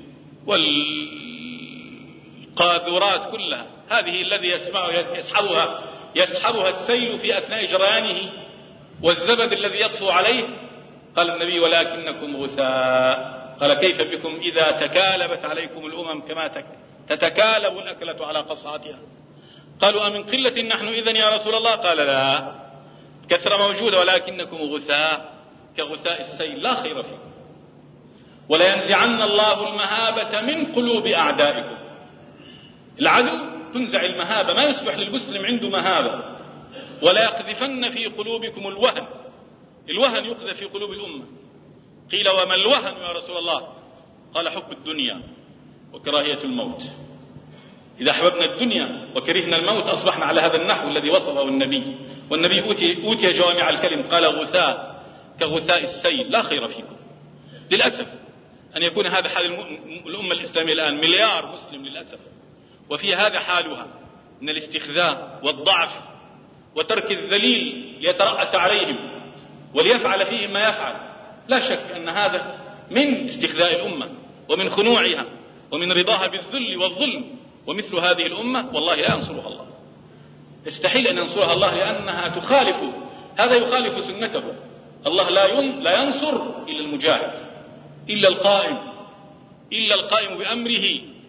والقاذورات كلها. هذه الذي يسحبها يسحبها السيل في أثناء جريانه والزبد الذي يطفو عليه. قال النبي: ولكنكم غثاء. قال: كيف بكم إذا تكالبت عليكم الأمم كما تتكالب الأكلة على قصعتها؟ قالوا: أمن قلة نحن إذن يا رسول الله؟ قال: لا، كثرة موجودة، ولكنكم غثاء كغثاء السيل لا خير فيكم. ولينزعن الله المهابة من قلوب أعدائكم. العدو تنزع المهابة، ما يصبح للمسلم عنده مهابة. ولا يقذفن في قلوبكم الوهن. الوهن يقذف في قلوب الأمة. قيل: وما الوهن يا رسول الله؟ قال: حب الدنيا وكراهية الموت. إذا أحببنا الدنيا وكرهنا الموت أصبحنا على هذا النحو الذي وصفه النبي. والنبي أوتي, أوتي جوامع الكلم، قال: غثاء كغثاء السيل لا خير فيكم. للأسف أن يكون هذا حال الأمة الإسلامية الآن، مليار مسلم للأسف، وفي هذا حالها من الاستخذاء والضعف وترك الذليل ليترأس عليهم وليفعل فيهم ما يفعل. لا شك أن هذا من استخذاء الأمة ومن خنوعها ومن رضاها بالذل والظلم. ومثل هذه الأمة والله لا ينصرها الله، يستحيل أن ينصرها الله، لأنها تخالف، هذا يخالف سنته. الله لا ينصر إلا المجاهد، إلا القائم، إلا القائم بأمره.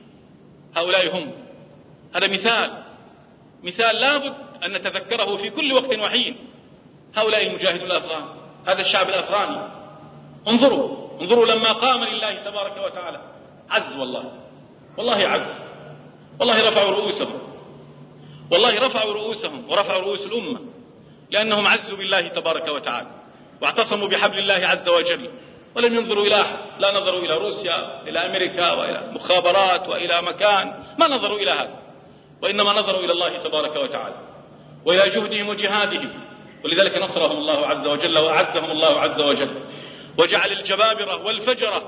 هؤلاء هم. هذا مثال مثال لابد أن نتذكره في كل وقت وحين. هؤلاء المجاهدون الأفغان، هذا الشعب الأفغاني، انظروا انظروا لما قام لله تبارك وتعالى عز، والله والله عز، والله رفعوا رؤوسهم، والله رفعوا رؤوسهم ورفعوا رؤوس الأمة، لأنهم عزوا بالله تبارك وتعالى واعتصموا بحبل الله عز وجل، ولم ينظروا إلى أحد. لا نظروا إلى روسيا، إلى أمريكا، وإلى مخابرات، وإلى مكان، ما نظروا إلى هذا، وإنما نظروا إلى الله تبارك وتعالى وإلى جهدهم وجهادهم. ولذلك نصرهم الله عز وجل وأعزهم الله عز وجل، وجعل الجبابرة والفجرة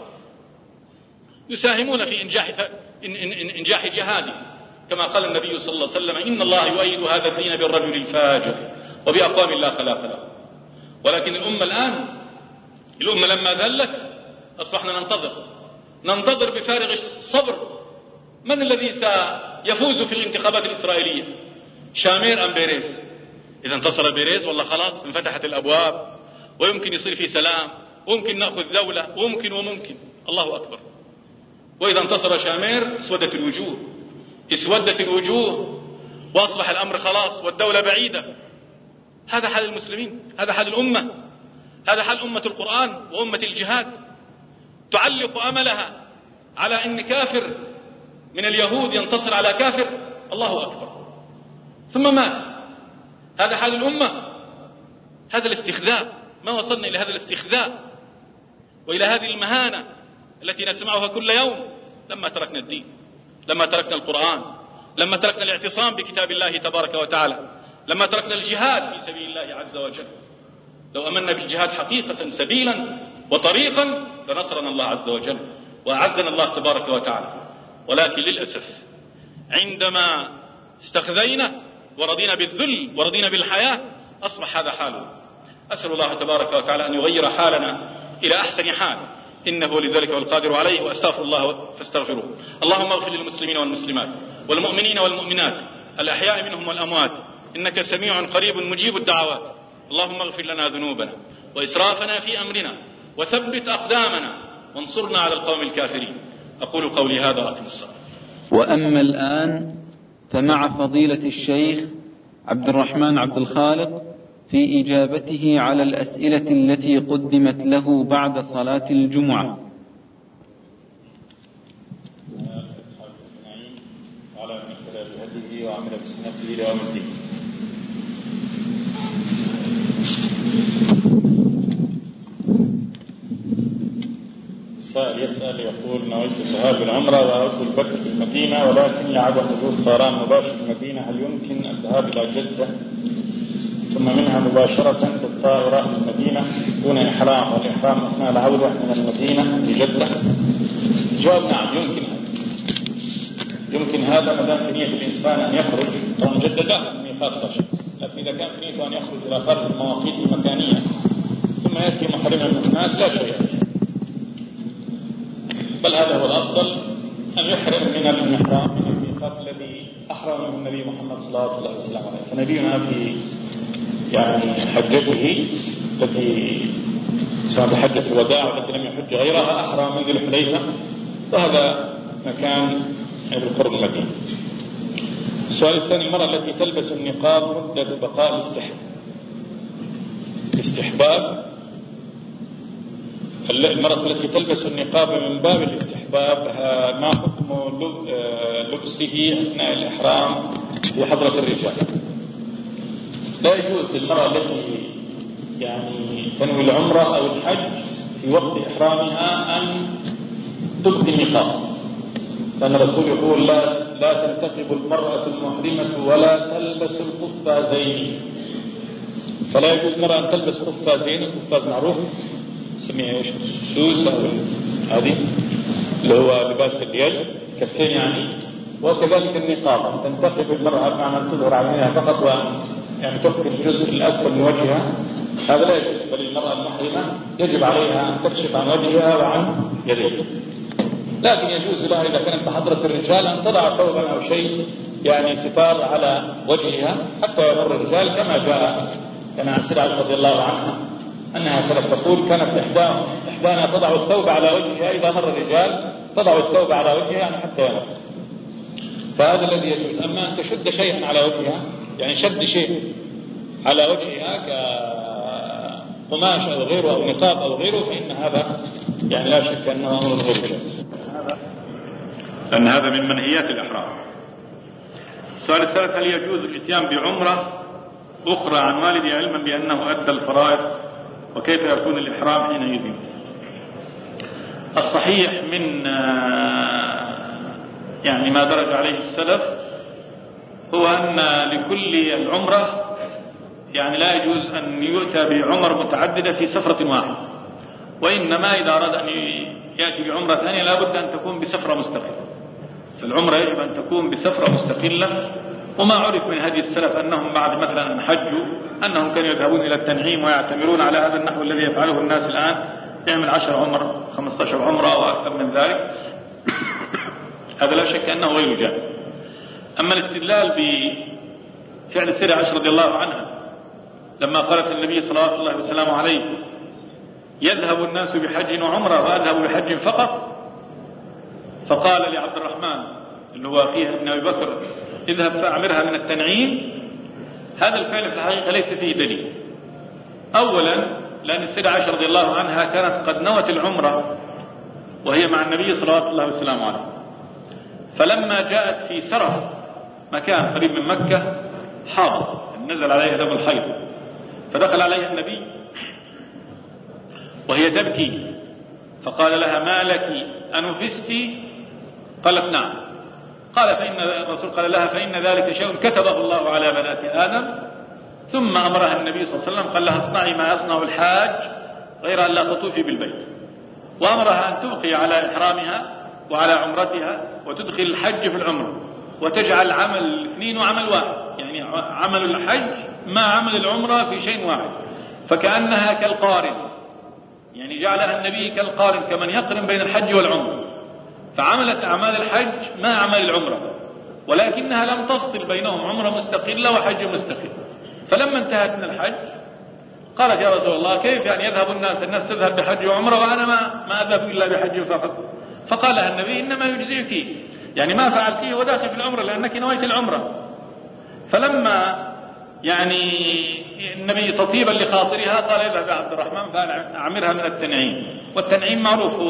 يساهمون في إنجاح إنجاح جهاده، كما قال النبي صلى الله عليه وسلم: إن الله يؤيد هذا الدين بالرجل الفاجر وبأقوام لا خلاق له. ولكن الأمة الآن، الأمة لما ذلت أصبحنا ننتظر ننتظر بفارغ الصبر من الذي سيفوز في الانتخابات الإسرائيلية، شامير أم بيريز؟ إذا انتصر بيريز والله خلاص انفتحت الأبواب، ويمكن يصير في سلام، وممكن نأخذ دولة، وممكن وممكن الله أكبر. وإذا انتصر شامير اسودت الوجوه اسودت الوجوه وأصبح الأمر خلاص والدولة بعيدة. هذا حال المسلمين، هذا حال الأمة، هذا حال أمة القرآن وأمة الجهاد، تعلق أملها على أن كافر من اليهود ينتصر على كافر، الله أكبر، ثم مات. هذا حال الأمة، هذا الاستخذاء. ما وصلنا إلى هذا الاستخذاء وإلى هذه المهانة التي نسمعها كل يوم لما تركنا الدين، لما تركنا القرآن، لما تركنا الاعتصام بكتاب الله تبارك وتعالى، لما تركنا الجهاد في سبيل الله عز وجل. لو أمنا بالجهاد حقيقة سبيلا وطريقا لنصرنا الله عز وجل وأعزنا الله تبارك وتعالى. ولكن للأسف عندما استخذينا ورضينا بالذل ورضينا بالحياة أصبح هذا حاله. أسأل الله تبارك وتعالى أن يغير حالنا إلى أحسن حال، إنه لذلك والقادر عليه. وأستغفر الله فاستغفروه. اللهم اغفر للمسلمين والمسلمات والمؤمنين والمؤمنات الأحياء منهم والأموات، إنك سميع قريب مجيب الدعوات. اللهم اغفر لنا ذنوبنا وإسرافنا في أمرنا وثبت أقدامنا وانصرنا على القوم الكافرين. أقول قولي هذا وأقم الصلاة. وأما الآن فمع فضيلة الشيخ عبد الرحمن عبد الخالق في إجابته على الأسئلة التي قدمت له بعد صلاة الجمعة. على من اهتدى بهديه وعمل بسنته إلى يوم الدين. السائل يسأل يقول: نويت الذهاب بالعمرة وأردت البت في المدينة، ولكن لعدم وجود طيران مباشر في المدينة، هل يمكن الذهاب إلى جدة ثم منها مباشرة بالطائرة للمدينة دون إحرام، والإحرام أثناء العودة من المدينة لجدة؟ الجواب نعم، يمكن هذا يمكن هذا ما دام في نية الإنسان أن يخرج. طبعا جدة داخل الميقات لا شك، لكن إذا كان في نيته أن يخرج إلى خارج المواقيت المكانية ثم يأتي محرما من هناك لا شيء فيه، بل هذا هو الأفضل أن يحرم من الإحرام من الميقات الذي أحرم منه النبي محمد صلى الله عليه وسلم. فنبينا في يعني حجته التي سواء حجة الوداع والتي لم يحج غيرها أحرم من ذي الحليفة، وهذا مكان بالقرب المدينة. السؤال الثاني: المرأة التي تلبس النقاب مدة بقاء الاستحباب، المرأة التي تلبس النقاب من باب الاستحباب ما حكم لبسه أثناء الإحرام في حضرة الرجال؟ لا يجوز للمرأة التي يعني تنوي العمرة أو الحج في وقت إحرامها أن تبقي النقاب، لأن الرسول يقول: لا لا تنتقب المرأة المحرمة ولا تلبس القفازين. فلا يجوز المرأة أن تلبس قفازين. القفاز معروف سميه ايش؟ السوس أو هذه اللي هو لباس اليد، كفين يعني، وكذلك النقاب، أن تنتقب المرأة بمعنى أن تظهر عينيها فقط وأن يعني تخفي الجزء الأسفل من وجهها، هذا لا يجوز، بل المرأة المحرمة يجب عليها أن تكشف عن وجهها وعن يديها. لكن يجوز لها إذا كانت بحضرة الرجال أن تضع ثوبا أو شيء يعني ستار على وجهها حتى يمر الرجال، كما جاء كان عن السيدة عائشة رضي الله عنها أنها كانت تقول كانت إحدانا تضع الثوب على وجهها إذا مر الرجال، تضع الثوب على وجهها يعني حتى يمر. فهذا الذي يجوز. أما أن تشد شيئا على وجهها، يعني شد شيء على وجهها كقماش أو غيره أو نقاب أو غيره، فإن هذا يعني لا شك أنه أمر غير جائز، لأن هذا من منهيات الإحرام. السؤال الثالث: هل يجوز الإتيان بعمرة أخرى عن والدي علما بأنه أدى الفرائض، وكيف يكون الإحرام حينئذ؟ الصحيح من يعني ما درج عليه السلف هو أن لكل العمرة يعني لا يجوز أن يؤتى بعمر متعددة في سفرة واحدة، وإنما إذا أراد أن يأتي بعمرة ثانية لا بد أن تكون بسفرة مستقلة. فالعمرة يجب أن تكون بسفرة مستقلة. وما عرف من هدي السلف أنهم بعد مثلا أن حجوا أنهم كانوا يذهبون إلى التنعيم ويعتمرون على هذا النحو الذي يفعله الناس الآن، يعمل عشر عمر خمسة عشر عمرة أو أكثر من ذلك. هذا لا شك أنه غير جائز. أما الاستدلال بفعل السيدة عائشة رضي الله عنها لما قالت النبي صلى الله عليه وسلم عليه: يذهب الناس بحج وعمرة وأذهب بحج فقط، فقال لعبد الرحمن اللي هو أخيه ابن أبي بكر: اذهب فأعمرها من التنعيم. هذا الفعل في الحقيقة ليس فيه دليل. أولا لأن السيدة عائشة رضي الله عنها كانت قد نوت العمرة وهي مع النبي صلى الله عليه وسلم عليه، فلما جاءت في سرف مكان قريب من مكة حاضر نزل عليها دم الحيض، فدخل عليها النبي وهي تبكي، فقال لها: ما لك أنفستي؟ قالت: نعم. قال فإن الرسول قال لها: فإن ذلك شيء كتبه الله على بنات آدم. ثم أمرها النبي صلى الله عليه وسلم قال لها: اصنعي ما يصنع الحاج غير أن لا تطوفي بالبيت، وأمرها أن تبقي على إحرامها وعلى عمرتها وتدخل الحج في العمر، وتجعل عمل الاثنين وعمل واحد، يعني عمل الحج مع عمل العمرة في شيء واحد، فكأنها كالقارن، يعني جعلها النبي كالقارن كمن يقرن بين الحج والعمرة، فعملت أعمال الحج مع عمل العمرة، ولكنها لم تفصل بينهم، عمرة مستقلة وحج مستقل. فلما انتهت من الحج قالت: يا رسول الله كيف يعني يذهب الناس الناس تذهب بحج وعمرة وأنا ما, ما أذهب إلا بحج فقط؟ فقال لها النبي: إنما يجزئك، يعني ما فعلتيه وداخل في العمرة لأنك نويت العمرة. فلما يعني النبي تطيبا لخاطرها قال: اذهب يا عبد الرحمن فأعمرها من التنعيم. والتنعيم معروف هو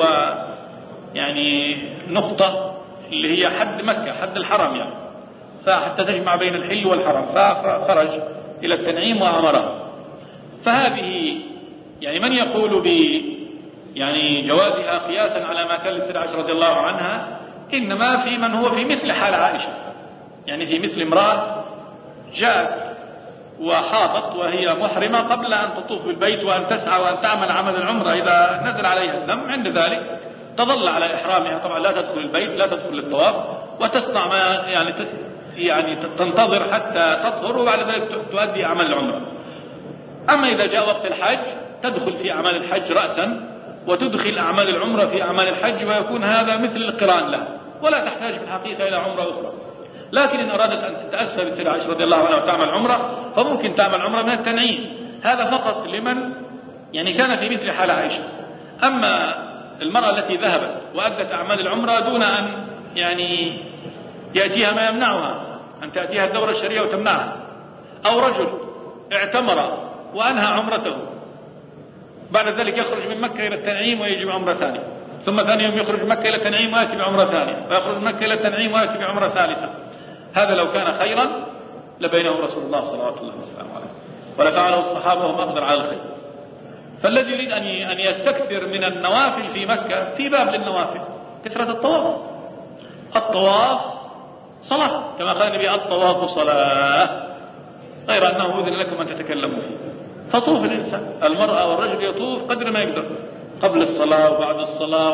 يعني نقطة اللي هي حد مكة، حد الحرم، يعني فحتى تجمع بين الحل والحرم، فخرج إلى التنعيم وأمرها. فهذه يعني من يقول ب يعني جوازها قياسا على ما كان للسيدة عائشة رضي الله عنها، إنما في من هو في مثل حال عائشة، يعني في مثل امرأة جاءت وحاضت وهي محرمة قبل أن تطوف بالبيت وأن تسعى وأن تعمل عمل العمرة، إذا نزل عليها الدم عند ذلك تظل على إحرامها، طبعا لا تدخل البيت لا تدخل الطواف، وتصنع ما يعني يعني تنتظر حتى تطهر وبعد ذلك تؤدي أعمال العمرة. أما إذا جاء وقت الحج تدخل في أعمال الحج رأسا وتدخل أعمال العمرة في أعمال الحج، ويكون هذا مثل القران له، ولا تحتاج في الحقيقة إلى عمرة أخرى. لكن إن أرادت أن تتأسى بالسيدة عائشة رضي الله عنها وتعمل عمرة فممكن تعمل عمرة من التنعيم، هذا فقط لمن يعني كان في مثل حال عائشة. أما المرأة التي ذهبت وأدت أعمال العمرة دون أن يعني يأتيها ما يمنعها، أن تأتيها الدورة الشرعية وتمنعها، أو رجل اعتمر وأنهى عمرته بعد ذلك يخرج من مكة إلى التنعيم ويجي بعمرة ثانية، ثم ثاني يوم يخرج مكة إلى التنعيم ويأتي بعمرة ثانية، ويخرج مكة إلى التنعيم ويأتي بعمرة ثالثة، هذا لو كان خيرا لبينه رسول الله صلى الله عليه وسلم ولفعله الصحابة وهم أقدر على الخير. فالذي يريد أن يستكثر من النوافل في مكة في باب للنوافل كثرة الطواف. الطواف صلاة كما قال النبي: الطواف صلاة، غير أنه أذن لكم أن تتكلموا فيه. فطوف الإنسان، المرأة والرجل يطوف قدر ما يقدر، قبل الصلاة وبعد الصلاة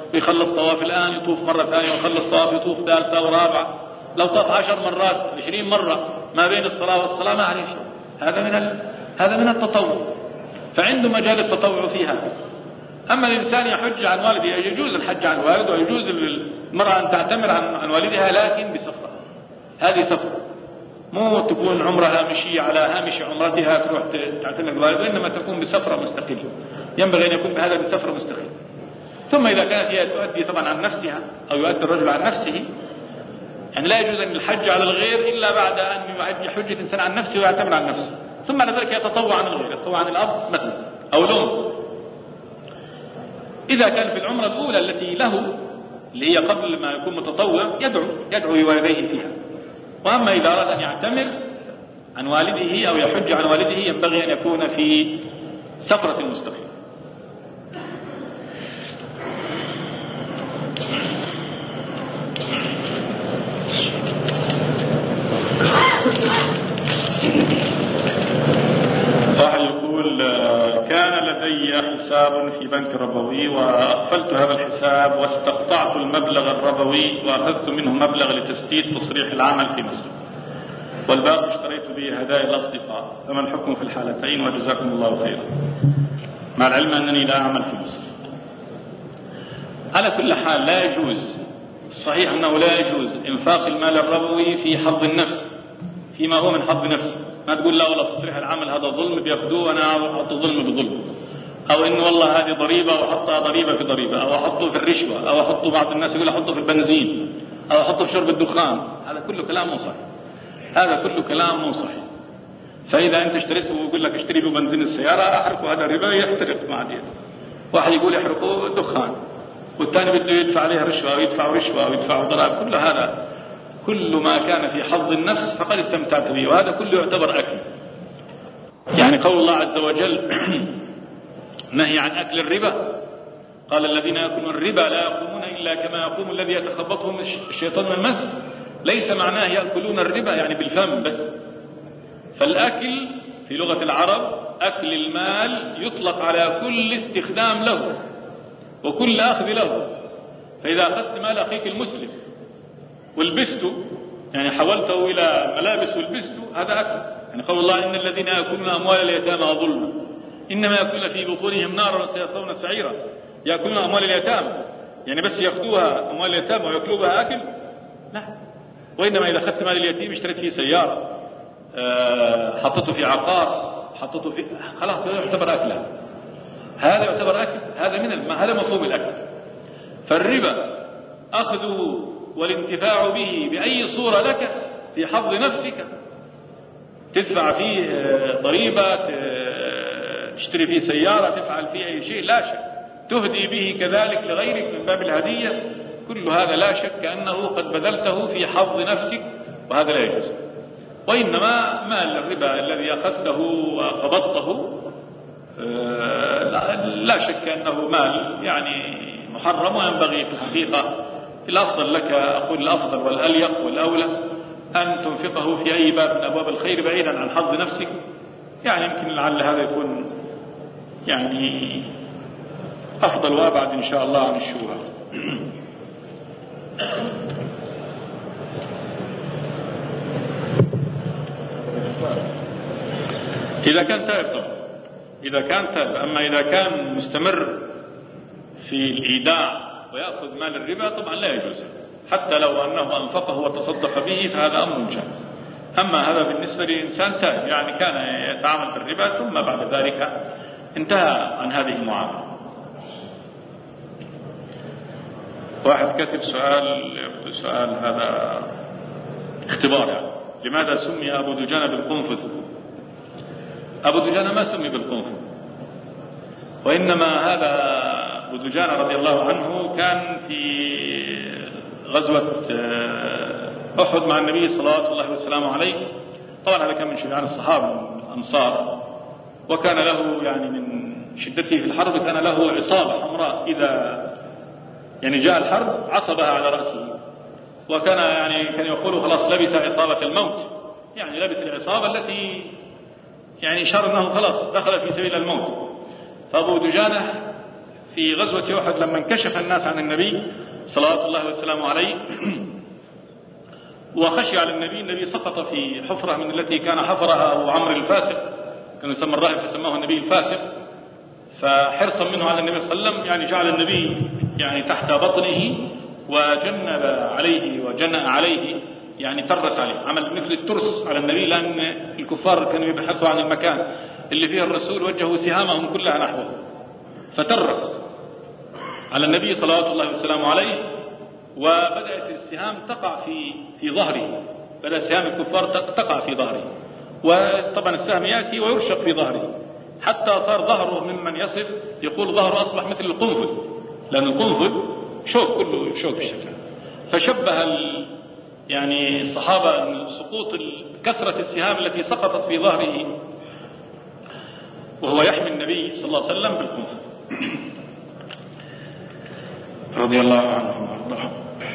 ويخلص طواف الآن يطوف مرة ثانية ويخلص طواف يطوف ثالثة ورابعة، لو طاف عشر مرات عشرين مرة ما بين الصلاة والصلاة ما عليه شيء. هذا من ال... هذا من التطوع، فعنده مجال التطوع فيها. أما الإنسان يحج عن والده، يجوز الحج عن والده ويجوز المرأة أن تعتمر عن, عن والدها، لكن بسفرة. هذه سفرة، مو تكون عمرها مشي على هامش عمرتها تروح تعتمر والده، إنما تكون بسفرة مستقلة. ينبغي أن يكون بهذا بسفرة مستقلة. ثم إذا كانت هي تؤدي طبعا عن نفسها أو يؤدي الرجل عن نفسه، يعني لا يجوز أن الحج على الغير إلا بعد أن يحج الإنسان عن نفسه ويعتمر عن نفسه، ثم بعد ذلك يتطوع عن الغير، يتطوع عن الأب مثلا أو الأم. إذا كان في العمرة الأولى التي له اللي هي قبل ما يكون متطوع يدعو يدعو لوالديه فيها. وأما إذا أراد أن يعتمر عن والده أو يحج عن والده ينبغي أن يكون في سفرة مستقلة. واحد يقول كان لدي حساب في بنك ربوي وأقفلت هذا الحساب واستقطعت المبلغ الربوي وأخذت منه مبلغ لتسديد تصريح العمل في مصر، والباقي اشتريت به هدايا الأصدقاء، فما الحكم في الحالتين وجزاكم الله خيرا؟ مع العلم أنني لا أعمل في مصر. على كل حال لا يجوز، الصحيح أنه لا يجوز إنفاق المال الربوي في حظ النفس فيما هو من حظ نفسه. ما تقول لا والله تصريح العمل هذا ظلم بيأخذوه وأنا أحط ظلم بظلم، أو إنه والله هذه ضريبة وأحطها ضريبة في ضريبة، أو أحطه في الرشوة، أو أحطه بعض الناس يقول أحطه في البنزين، أو أحطه في شرب الدخان. هذا كله كلام مو صحيح، هذا كله كلام مو صحيح. فإذا أنت اشتريته ويقول لك اشتري له بنزين السيارة أحرقه، هذا ربا يحترق مع ديت. واحد يقول يحرقه دخان، والثاني بده يدفع عليها رشوة أو يدفع رشوة أو يدفع ضرائب. كل هذا كل ما كان في حظ النفس فقد استمتعت به، وهذا كله يعتبر أكل. يعني قول الله عز وجل نهي عن أكل الربا، قال الذين يأكلون الربا لا يقومون إلا كما يقوم الذي يتخبطهم الشيطان من المس. ليس معناه يأكلون الربا يعني بالفم بس. فالأكل في لغة العرب أكل المال يطلق على كل استخدام له وكل أخذ له. فإذا أخذت مال أخيك المسلم والبسته، يعني حولته إلى ملابس والبسته، هذا أكل. يعني قول الله إن الذين يأكلون أموال اليتامى ظلما إنما يأكلون في بطونهم نارا وسيصلون سعيرا. يأكلون أموال اليتامى يعني بس يأخذوها أموال اليتامى ويأكلوا بها أكل؟ لا. وإنما إذا أخذت مال اليتيم اشتريت فيه سيارة، أه حطته في عقار، حطته في خلاص هذا يعتبر أكلا. هذا يعتبر أكل، هذا من الم... هذا مفهوم الأكل. فالربا أخذه والانتفاع به بأي صورة لك في حظ نفسك، تدفع فيه ضريبة، تشتري فيه سيارة، تفعل فيه أي شيء لا شك، تهدي به كذلك لغيرك من باب الهدية، كل هذا لا شك أنه قد بذلته في حظ نفسك، وهذا لا يجوز. وإنما مال الربا الذي أخذته وقبضته لا شك أنه مال يعني محرم، وينبغي في الحقيقة الأفضل لك، أقول الأفضل والأليق والأولى أن تنفقه في أي باب من أبواب الخير بعيدا عن حظ نفسك. يعني يمكن لعل هذا يكون يعني أفضل وأبعد إن شاء الله عن الشبهة. إذا كان تائب طبعا، إذا كان تائب. أما إذا كان مستمر في الإيداع ويأخذ مال الربا طبعا لا يجوز، حتى لو أنه أنفقه وتصدق به فهذا أمر جائز. أما هذا بالنسبة لإنسان تائب يعني كان يتعامل بالربا ثم بعد ذلك انتهى عن هذه المعاملة. واحد كتب سؤال، سؤال هذا اختبار يعني، لماذا سمي أبو دجانة بالقنفذ؟ أبو دجانة ما سمي بالقنفذ، وإنما هذا أبو دجانة رضي الله عنه كان في غزوة أحد مع النبي صلى الله عليه وسلم عليه. طبعا هذا كان من شجعان الصحابة الأنصار، وكان له يعني من شدته في الحرب كان له عصابة حمراء، إذا يعني جاء الحرب عصبها على رأسه، وكان يعني كان يقول خلاص لبس عصابة الموت، يعني لبس العصابة التي يعني شر أنه خلاص دخل في سبيل الموت. فأبو دجانة في غزوة أحد لما انكشف الناس عن النبي صلوات الله وسلامه عليه وخشي على النبي، النبي سقط في حفرة من التي كان حفرها أبو عمرو الفاسق، كان يسمى الراهب فسماه النبي الفاسق، فحرصا منه على النبي صلى الله عليه وسلم يعني جعل النبي يعني تحت بطنه وجنب عليه وجنأ عليه، يعني ترس عليه، عمل مثل الترس على النبي، لأن الكفار كانوا يبحثوا عن المكان اللي فيه الرسول وجهوا سهامهم كلها نحوه، فترس على النبي صلوات الله وسلامه عليه، وبدأت السهام تقع في في ظهره، بدأ سهام الكفار تقع في ظهره، وطبعا السهم يأتي ويرشق في ظهره حتى صار ظهره ممن يصف يقول ظهره أصبح مثل القنفذ، لأن القنفذ شوك كله شوك الشكل. فشبه يعني الصحابة سقوط كثرة السهام التي سقطت في ظهره وهو يحمي النبي صلى الله عليه وسلم بالقنفذ رضي الله عنه وارضاه.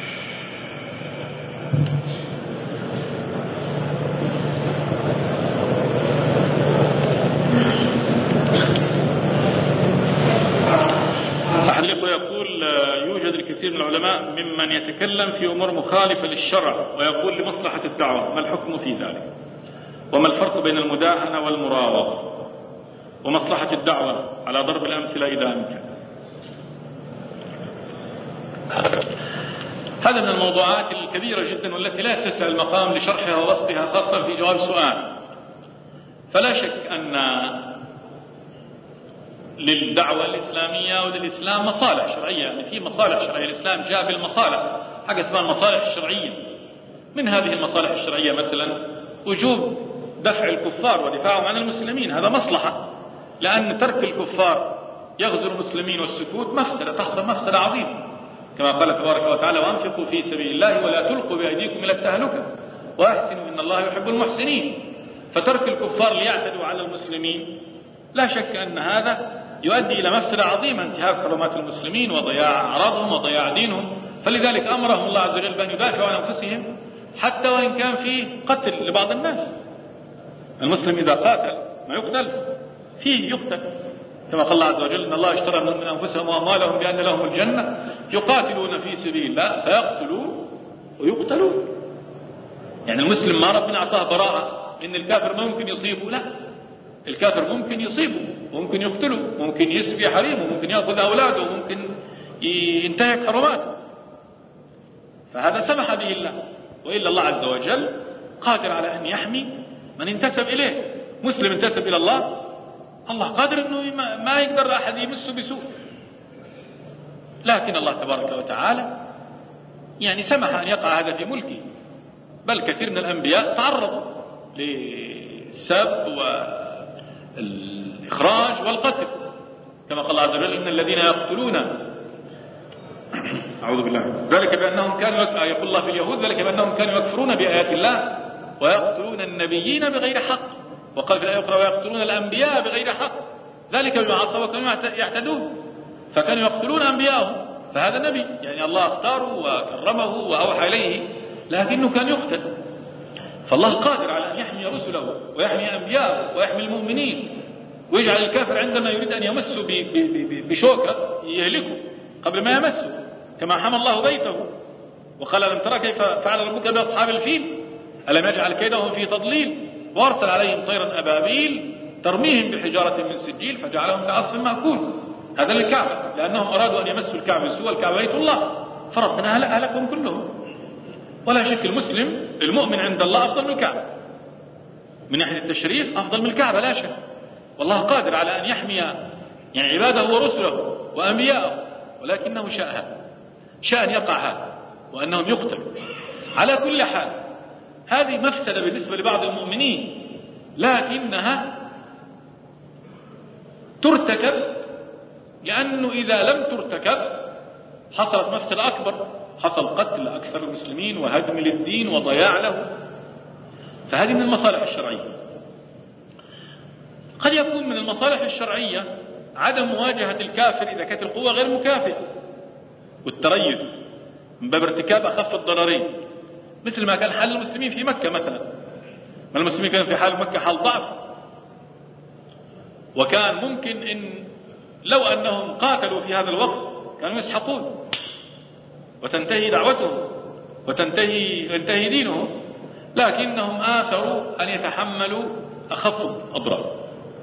أحد الإخوة يقول يوجد الكثير من العلماء ممن يتكلم في أمور مخالفة للشرع ويقول لمصلحة الدعوة، ما الحكم في ذلك؟ وما الفرق بين المداهنة والمراوغة ومصلحة الدعوة على ضرب الأمثلة إذا أمكن؟ هذا من الموضوعات الكبيرة جدا والتي لا تسع المقام لشرحها ووصفها، خاصة في جواب سؤال. فلا شك أن للدعوة الإسلامية وللإسلام مصالح شرعية، يعني في مصالح شرعية، الإسلام جاء بالمصالح، حاجة اسمها المصالح الشرعية. من هذه المصالح الشرعية مثلا وجوب دفع الكفار ودفاعهم عن المسلمين، هذا مصلحة، لأن ترك الكفار يغزو المسلمين والسكوت مفسدة، تحصل مفسدة عظيمة، كما قال تبارك وتعالى وأنفقوا في سبيل الله ولا تلقوا بأيديكم إلى التهلكة وأحسنوا إن الله يحب المحسنين. فترك الكفار ليعتدوا على المسلمين لا شك أن هذا يؤدي إلى مفسدة عظيمة، انتهاك حرمات المسلمين وضياع أعراضهم وضياع دينهم. فلذلك أمرهم الله عز وجل بأن يدافعوا عن أنفسهم حتى وإن كان في قتل لبعض الناس. المسلم إذا قاتل ما يقتل، فيه يقتل، كما قال الله عز وجل إن الله اشترى من أنفسهم وأموالهم بأن لهم الجنة يقاتلون في سبيل الله فيقتلون ويقتلون. يعني المسلم ما ربنا أعطاه براءة إن الكافر ما ممكن يصيبه، لا، الكافر ممكن يصيبه وممكن يقتله، ممكن يسبي حريمه، ممكن يأخذ أولاده، وممكن ينتهك حرماته، فهذا سمح به الله. وإلا الله عز وجل قادر على أن يحمي من انتسب إليه. مسلم انتسب إلى الله، الله قادر أنه ما يقدر أحد يمسه بسوء، لكن الله تبارك وتعالى يعني سمح أن يقع هذا في ملكه. بل كثير من الأنبياء تعرضوا للسب والإخراج والقتل، كما قال الله عز وجل إن الذين يقتلون أعوذ بالله ذلك بأنهم كانوا، يقول الله في اليهود ذلك بأنهم كانوا يكفرون بآيات الله ويقتلون النبيين بغير حق، وقال في الآية الأخرى ويقتلون الأنبياء بغير حق، ذلك بما عصوا وكانوا يعتدون، فكانوا يقتلون أنبياءهم. فهذا نبي يعني الله اختاره وكرمه وأوحى إليه، لكنه كان يقتل. فالله قادر على أن يحمي رسله ويحمي أنبياءه ويحمي المؤمنين، ويجعل الكافر عندما يريد أن يمس بشوكة يهلكه قبل ما يمسه، كما حمى الله بيته وقال لم ترى كيف فعل ربك بأصحاب الفيل ألم يجعل كيدهم في تضليل وأرسل عليهم طيرا أبابيل ترميهم بحجارة من سجيل فجعلهم كعصف مأكول. هذا للكعبة، لأنهم أرادوا أن يمسوا الكعبة سوى الكعبة بيت الله، فربنا أهلكهم كلهم. ولا شك المسلم المؤمن عند الله أفضل من الكعبة، من ناحية التشريف أفضل من الكعبة لا شك. والله قادر على أن يحمي يعني عباده ورسله وأنبياءه، ولكنه شاء هذا، شاء أن يقع هذا وأنهم يقتلوا. على كل حال هذه مفسدة بالنسبة لبعض المؤمنين، لكنها ترتكب، لأنه إذا لم ترتكب حصلت مفسدة أكبر، حصل قتل أكثر المسلمين وهدم للدين وضياع له. فهذه من المصالح الشرعية. قد يكون من المصالح الشرعية عدم مواجهة الكافر إذا كانت القوة غير مكافئة، والتريث من باب ارتكاب أخف الضررين، مثل ما كان حال المسلمين في مكة مثلا. ما المسلمين كانوا في حال مكة حال ضعف، وكان ممكن إن لو أنهم قاتلوا في هذا الوقت كانوا يسحقون وتنتهي دعوتهم وتنتهي ينتهي دينهم، لكنهم آثروا أن يتحملوا أخف الأضرار،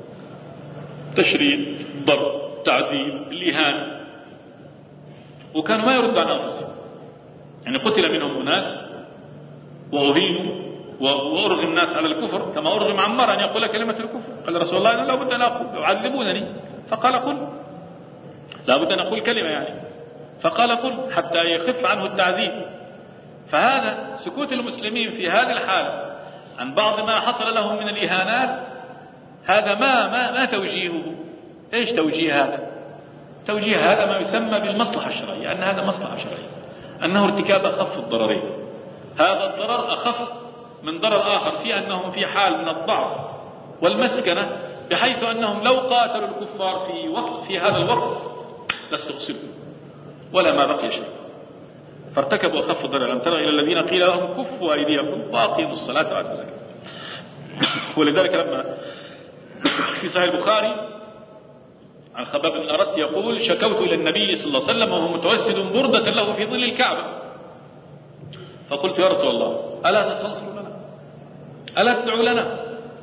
تشريد، ضرب، تعذيب، الإهانة، وكانوا ما يردوا عن أنفسهم. يعني قتل منهم أناس وأهينوا وأرغم الناس على الكفر كما أرغم عمار أن يقول كلمة الكفر. قال رسول الله أنا لا بد أن أقول يعذبونني، فقال قل، لا بد أن أقول كلمة يعني، فقال قل حتى يخف عنه التعذيب. فهذا سكوت المسلمين في هذه الحالة عن بعض ما حصل لهم من الإهانات، هذا ما ما ما توجيهه. ايش توجيه هذا؟ توجيه هذا ما يسمى بالمصلحة الشرعية، أن هذا مصلحة شرعية، أنه ارتكاب أخف الضررين. هذا الضرر أخف من ضرر آخر في أنهم في حال من الضعف والمسكنة، بحيث أنهم لو قاتلوا الكفار في وقت في هذا الوقت لاستقصلوا ولا ما بقي شيء، فارتكبوا أخف الضرر. لم تر إلى الذين قيل لهم كفوا أيديكم وأقيموا الصلاة وآتوا الزكاة. ولذلك لما في صحيح البخاري عن خباب بن أرت يقول شكوت إلى النبي صلى الله عليه وسلم وهو متوسد بردة له في ظل الكعبة، فقلت يا رسول الله ألا تستنصر لنا، ألا تدعو لنا؟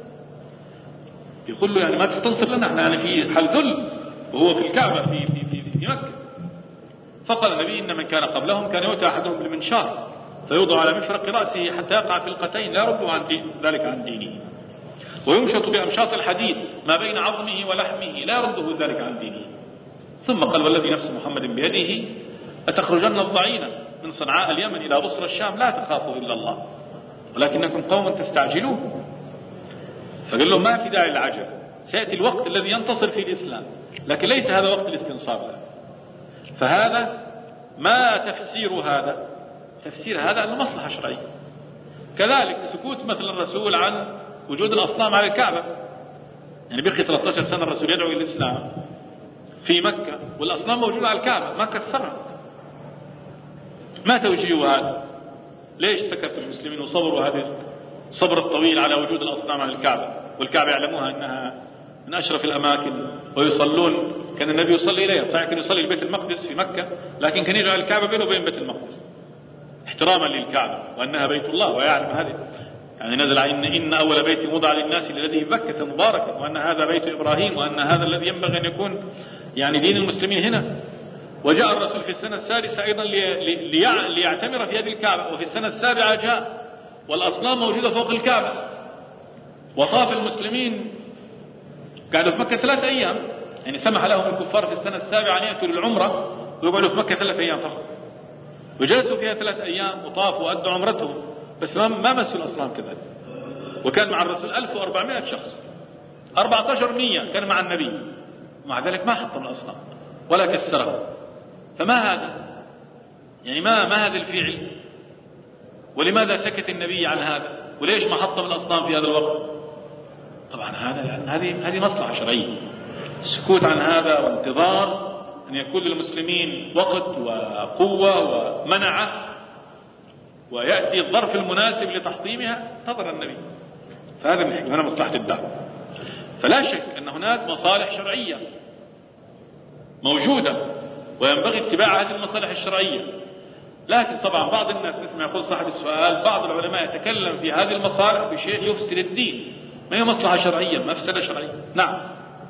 يقول له يعني ما تستنصر لنا، احنا يعني في حال ذل وهو في الكعبة في, في, في, في مكة. فقال النبي إن من كان قبلهم كان يؤتى أحدهم بالمنشار فيوضع على مفرق رأسه حتى يقع في القتين لا يرد عن دين ذلك عن دينه، ويمشط بأمشاط الحديد ما بين عظمه ولحمه لا يرده ذلك عن دينه. ثم قال والذي نفس محمد بيده أتخرجن الضعين من صنعاء اليمن إلى بصرى الشام لا تخافوا إلا الله ولكنكم قوم تستعجلون. فقال لهم ما في داعي للعجل، سيأتي الوقت الذي ينتصر فيه الإسلام، لكن ليس هذا وقت الاستنصار له. فهذا ما تفسير هذا، تفسير هذا أنه مصلحة شرعية. كذلك سكوت مثل الرسول عن وجود الأصنام على الكعبة، يعني بقي ثلاثة عشر سنة الرسول يدعو إلى الإسلام في مكة والأصنام موجودة على الكعبة ما كسرها، ما توجيه هذا؟ ليش سكت المسلمين وصبروا هذا الصبر الطويل على وجود الأصنام على الكعبة؟ والكعبة يعلموها أنها من أشرف الأماكن ويصلون، كان النبي يصلي إليها، صحيح كان يصلي لبيت المقدس في مكة لكن كان يجعل الكعبة بينه وبين بيت المقدس احتراما للكعبة وأنها بيت الله ويعلم هذه. يعني نزل إن, إن أول بيت وضع للناس للذي بكة مباركا وأن هذا بيت إبراهيم وأن هذا الذي ينبغي أن يكون يعني دين المسلمين هنا. وجاء الرسول في السنة السادسة أيضا ليعتمر في هذه الكعبة، وفي السنة السابعة جاء والأصنام موجودة فوق الكعبة، وطاف المسلمين قعدوا في مكة ثلاثة أيام، يعني سمح لهم الكفار في السنة السابعة أن يأتوا للعمرة ويقعدوا في مكة ثلاثة أيام فقط، وجلسوا فيها ثلاثة أيام وطافوا وأدوا عمرتهم، بس ما مسوا الأصنام كذلك. وكان مع الرسول ألف وأربعمائة شخص، أربعة عشر مية كان مع النبي، ومع ذلك ما حطم الأصنام ولا كسرها. فما هذا؟ يعني ما ما هذا الفعل؟ ولماذا سكت النبي عن هذا؟ وليش ما حطم الأصنام في هذا الوقت؟ طبعا هذا لأن هذه هذه مصلحة شرعية. السكوت عن هذا وانتظار أن يكون للمسلمين وقت وقوة ومنعة ويأتي الظرف المناسب لتحطيمها انتظر النبي. فهذا من هنا مصلحة الدعوة. فلا شك أن هناك مصالح شرعية موجودة وينبغي اتباع هذه المصالح الشرعية، لكن طبعا بعض الناس مثل ما يقول صاحب السؤال بعض العلماء يتكلم في هذه المصالح بشيء يفسد الدين، ما هي مصلحة شرعية، مفسدة شرعية. نعم.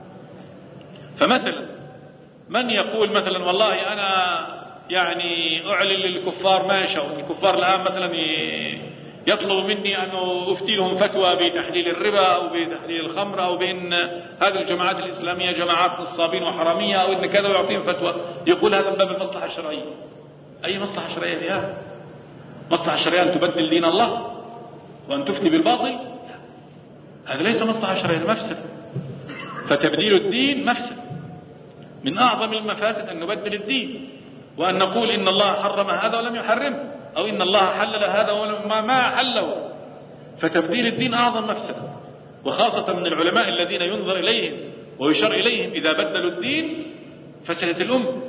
فمثلا من يقول مثلا والله أنا يعني أعلن للكفار ما يشاءون، الكفار الآن مثلا يطلب مني أن أفتي لهم فتوى بتحليل الربا أو بتحليل الخمر أو بأن هذه الجماعات الإسلامية جماعات نصابين وحرامية أو إن كذا ويعطيهم فتوى، يقول هذا من باب المصلحة الشرعية. أي مصلحة شرعية في هذا؟ مصلحة شرعية أن تبدل دين الله وأن تفتي بالباطل؟ هذا ليس مصلحة شرعية، مفسد. فتبديل الدين مفسد، من أعظم المفاسد أن نبدل الدين وأن نقول إن الله حرم هذا ولم يحرمه أو إن الله حلل هذا وما ما حله. فتبديل الدين أعظم مفسدة، وخاصة من العلماء الذين ينظر إليهم ويشار إليهم إذا بدلوا الدين فسدت الأمة.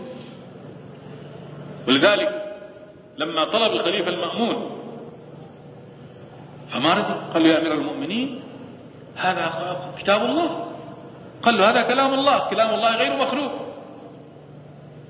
ولذلك لما طلب الخليفة المأمون فما رضي، قال له يا أمير المؤمنين هذا كتاب الله، قال له هذا كلام الله، كلام الله غير مخلوق،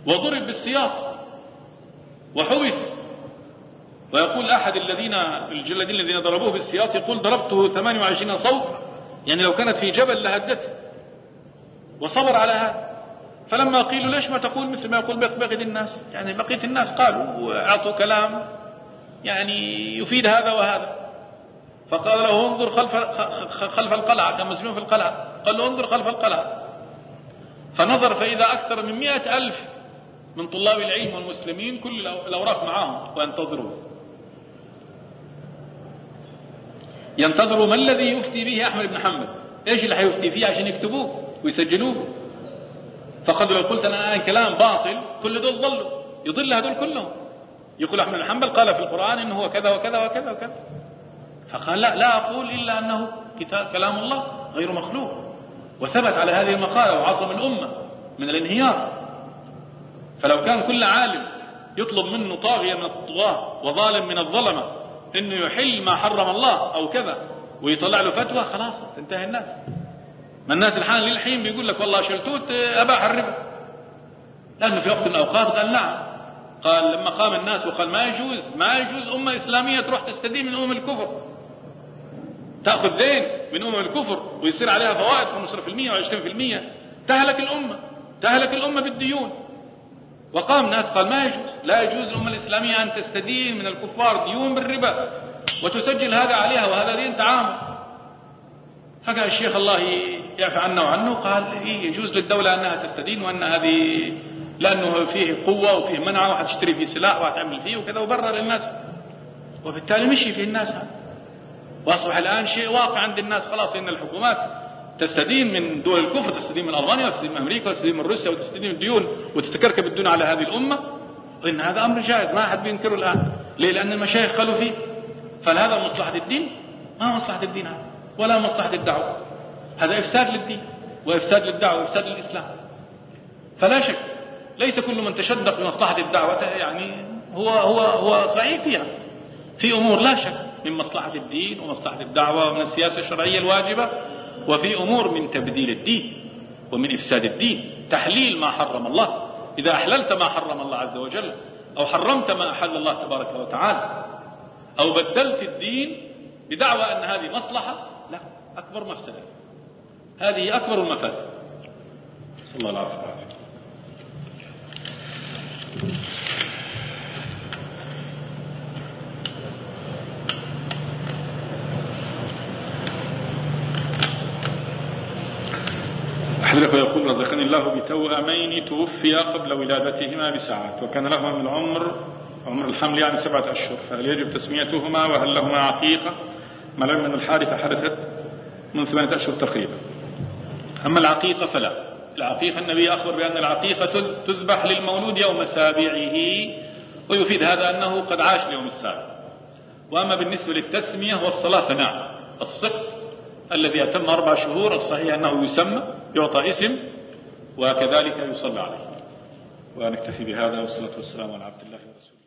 وضرب بالسياط وحبس. ويقول أحد الذين الجلادين الذين ضربوه بالسياط يقول ضربته ثمانية وعشرين صوت، يعني لو كانت في جبل لهدته، وصبر على هذا. فلما قيلوا ليش ما تقول مثل ما يقول بقية الناس، يعني بقية الناس قالوا وأعطوا كلام يعني يفيد هذا وهذا. فقال له انظر خلف خلف القلعة، كان مسجون في القلعة، قال له انظر خلف القلعة. فنظر فإذا أكثر من مئة ألف من طلاب العلم والمسلمين كل الأوراق معهم وينتظروا ينتظروا ما الذي يفتي به أحمد بن حنبل، إيش اللي حيفتي فيه عشان يكتبوه ويسجلوه. فقد لو قلت أنا الآن كلام باطل كل دول ضلوا، يضل هذول كلهم. يقول أحمد بن حنبل قال في القرآن إنه هو كذا وكذا وكذا وكذا. فقال لا لا أقول إلا أنه كتاب كلام الله غير مخلوق، وثبت على هذه المقالة وعصم الأمة من الانهيار. فلو كان كل عالم يطلب منه طاغية من الطغاة وظالم من الظلمة إنه يحل ما حرم الله أو كذا ويطلع له فتوى، خلاص تنتهي الناس. ما الناس الحين للحين بيقول لك والله شلتوت أباح الربا، لأنه في وقت من الأوقات قال نعم. قال لما قام الناس وقال ما يجوز ما يجوز أمة إسلامية تروح تستدين من أمم الكفر، تأخذ دين من أمم الكفر ويصير عليها فوائد خمسة بالمئة وعشرين بالمئة، تهلك الأمة تهلك الأمة بالديون. وقام ناس قال ما يجوز، لا يجوز الأمة الإسلامية أن تستدين من الكفار ديون بالربا وتسجل هذا عليها وهذا دين تعامل. فقال الشيخ الله يعفى عنه وعنه قال إيه يجوز للدولة أنها تستدين، وأن هذه لأنه فيه قوة وفيه منع وحتشتري فيه سلاح وحتعمل فيه وكذا، وبرر الناس. وبالتالي مشي فيه الناس هذا، وأصبح الآن شيء واقع عند الناس. خلاص إن الحكومات تستدين من دول الكفر، تستدين من ألمانيا وتستدين من أمريكا وتستدين من روسيا وتستدين الديون وتتكركب الديون على هذه الأمة، وإن هذا أمر جائز ما أحد بينكره الآن. ليه؟ لأن المشايخ قالوا فيه. فهذا مصلحة الدين؟ ما مصلحة الدين هذا، ولا مصلحة الدعوة. هذا إفساد للدين وإفساد للدعوة وإفساد للإسلام. فلا شك ليس كل من تشدق بمصلحة الدعوة يعني هو هو هو صحيح فيها. في أمور لا شك من مصلحة الدين ومصلحة الدعوة ومن السياسة الشرعية الواجبة، وفي أمور من تبديل الدين ومن إفساد الدين. تحليل ما حرم الله، إذا أحللت ما حرم الله عز وجل أو حرمت ما أحل الله تبارك وتعالى أو بدلت الدين بدعوى أن هذه مصلحة، لا، أكبر مفسدة، هذه أكبر المفاسد. صلى الله عليه وسلم. أحد الأخوة يقول رزقني الله بتوأمين توفيا قبل ولادتهما بساعات، وكان لهما من العمر عمر الحمل يعني سبعة أشهر، فهل يجب تسميتهما وهل لهما عقيقة؟ ما لم من الحادثة حدثت من ثمانية أشهر تقريبا. أما العقيقة فلا، العقيقة النبي أخبر بأن العقيقة تذبح للمولود يوم سابعه، ويفيد هذا أنه قد عاش اليوم السابع. وأما بالنسبة للتسمية والصلاة فنعم، السقط الذي أتم أربع شهور الصحيح أنه يسمى يعطى اسم وكذلك يصلى عليه. ونكتفي بهذا والصلاة والسلام على عبد الله ورسوله.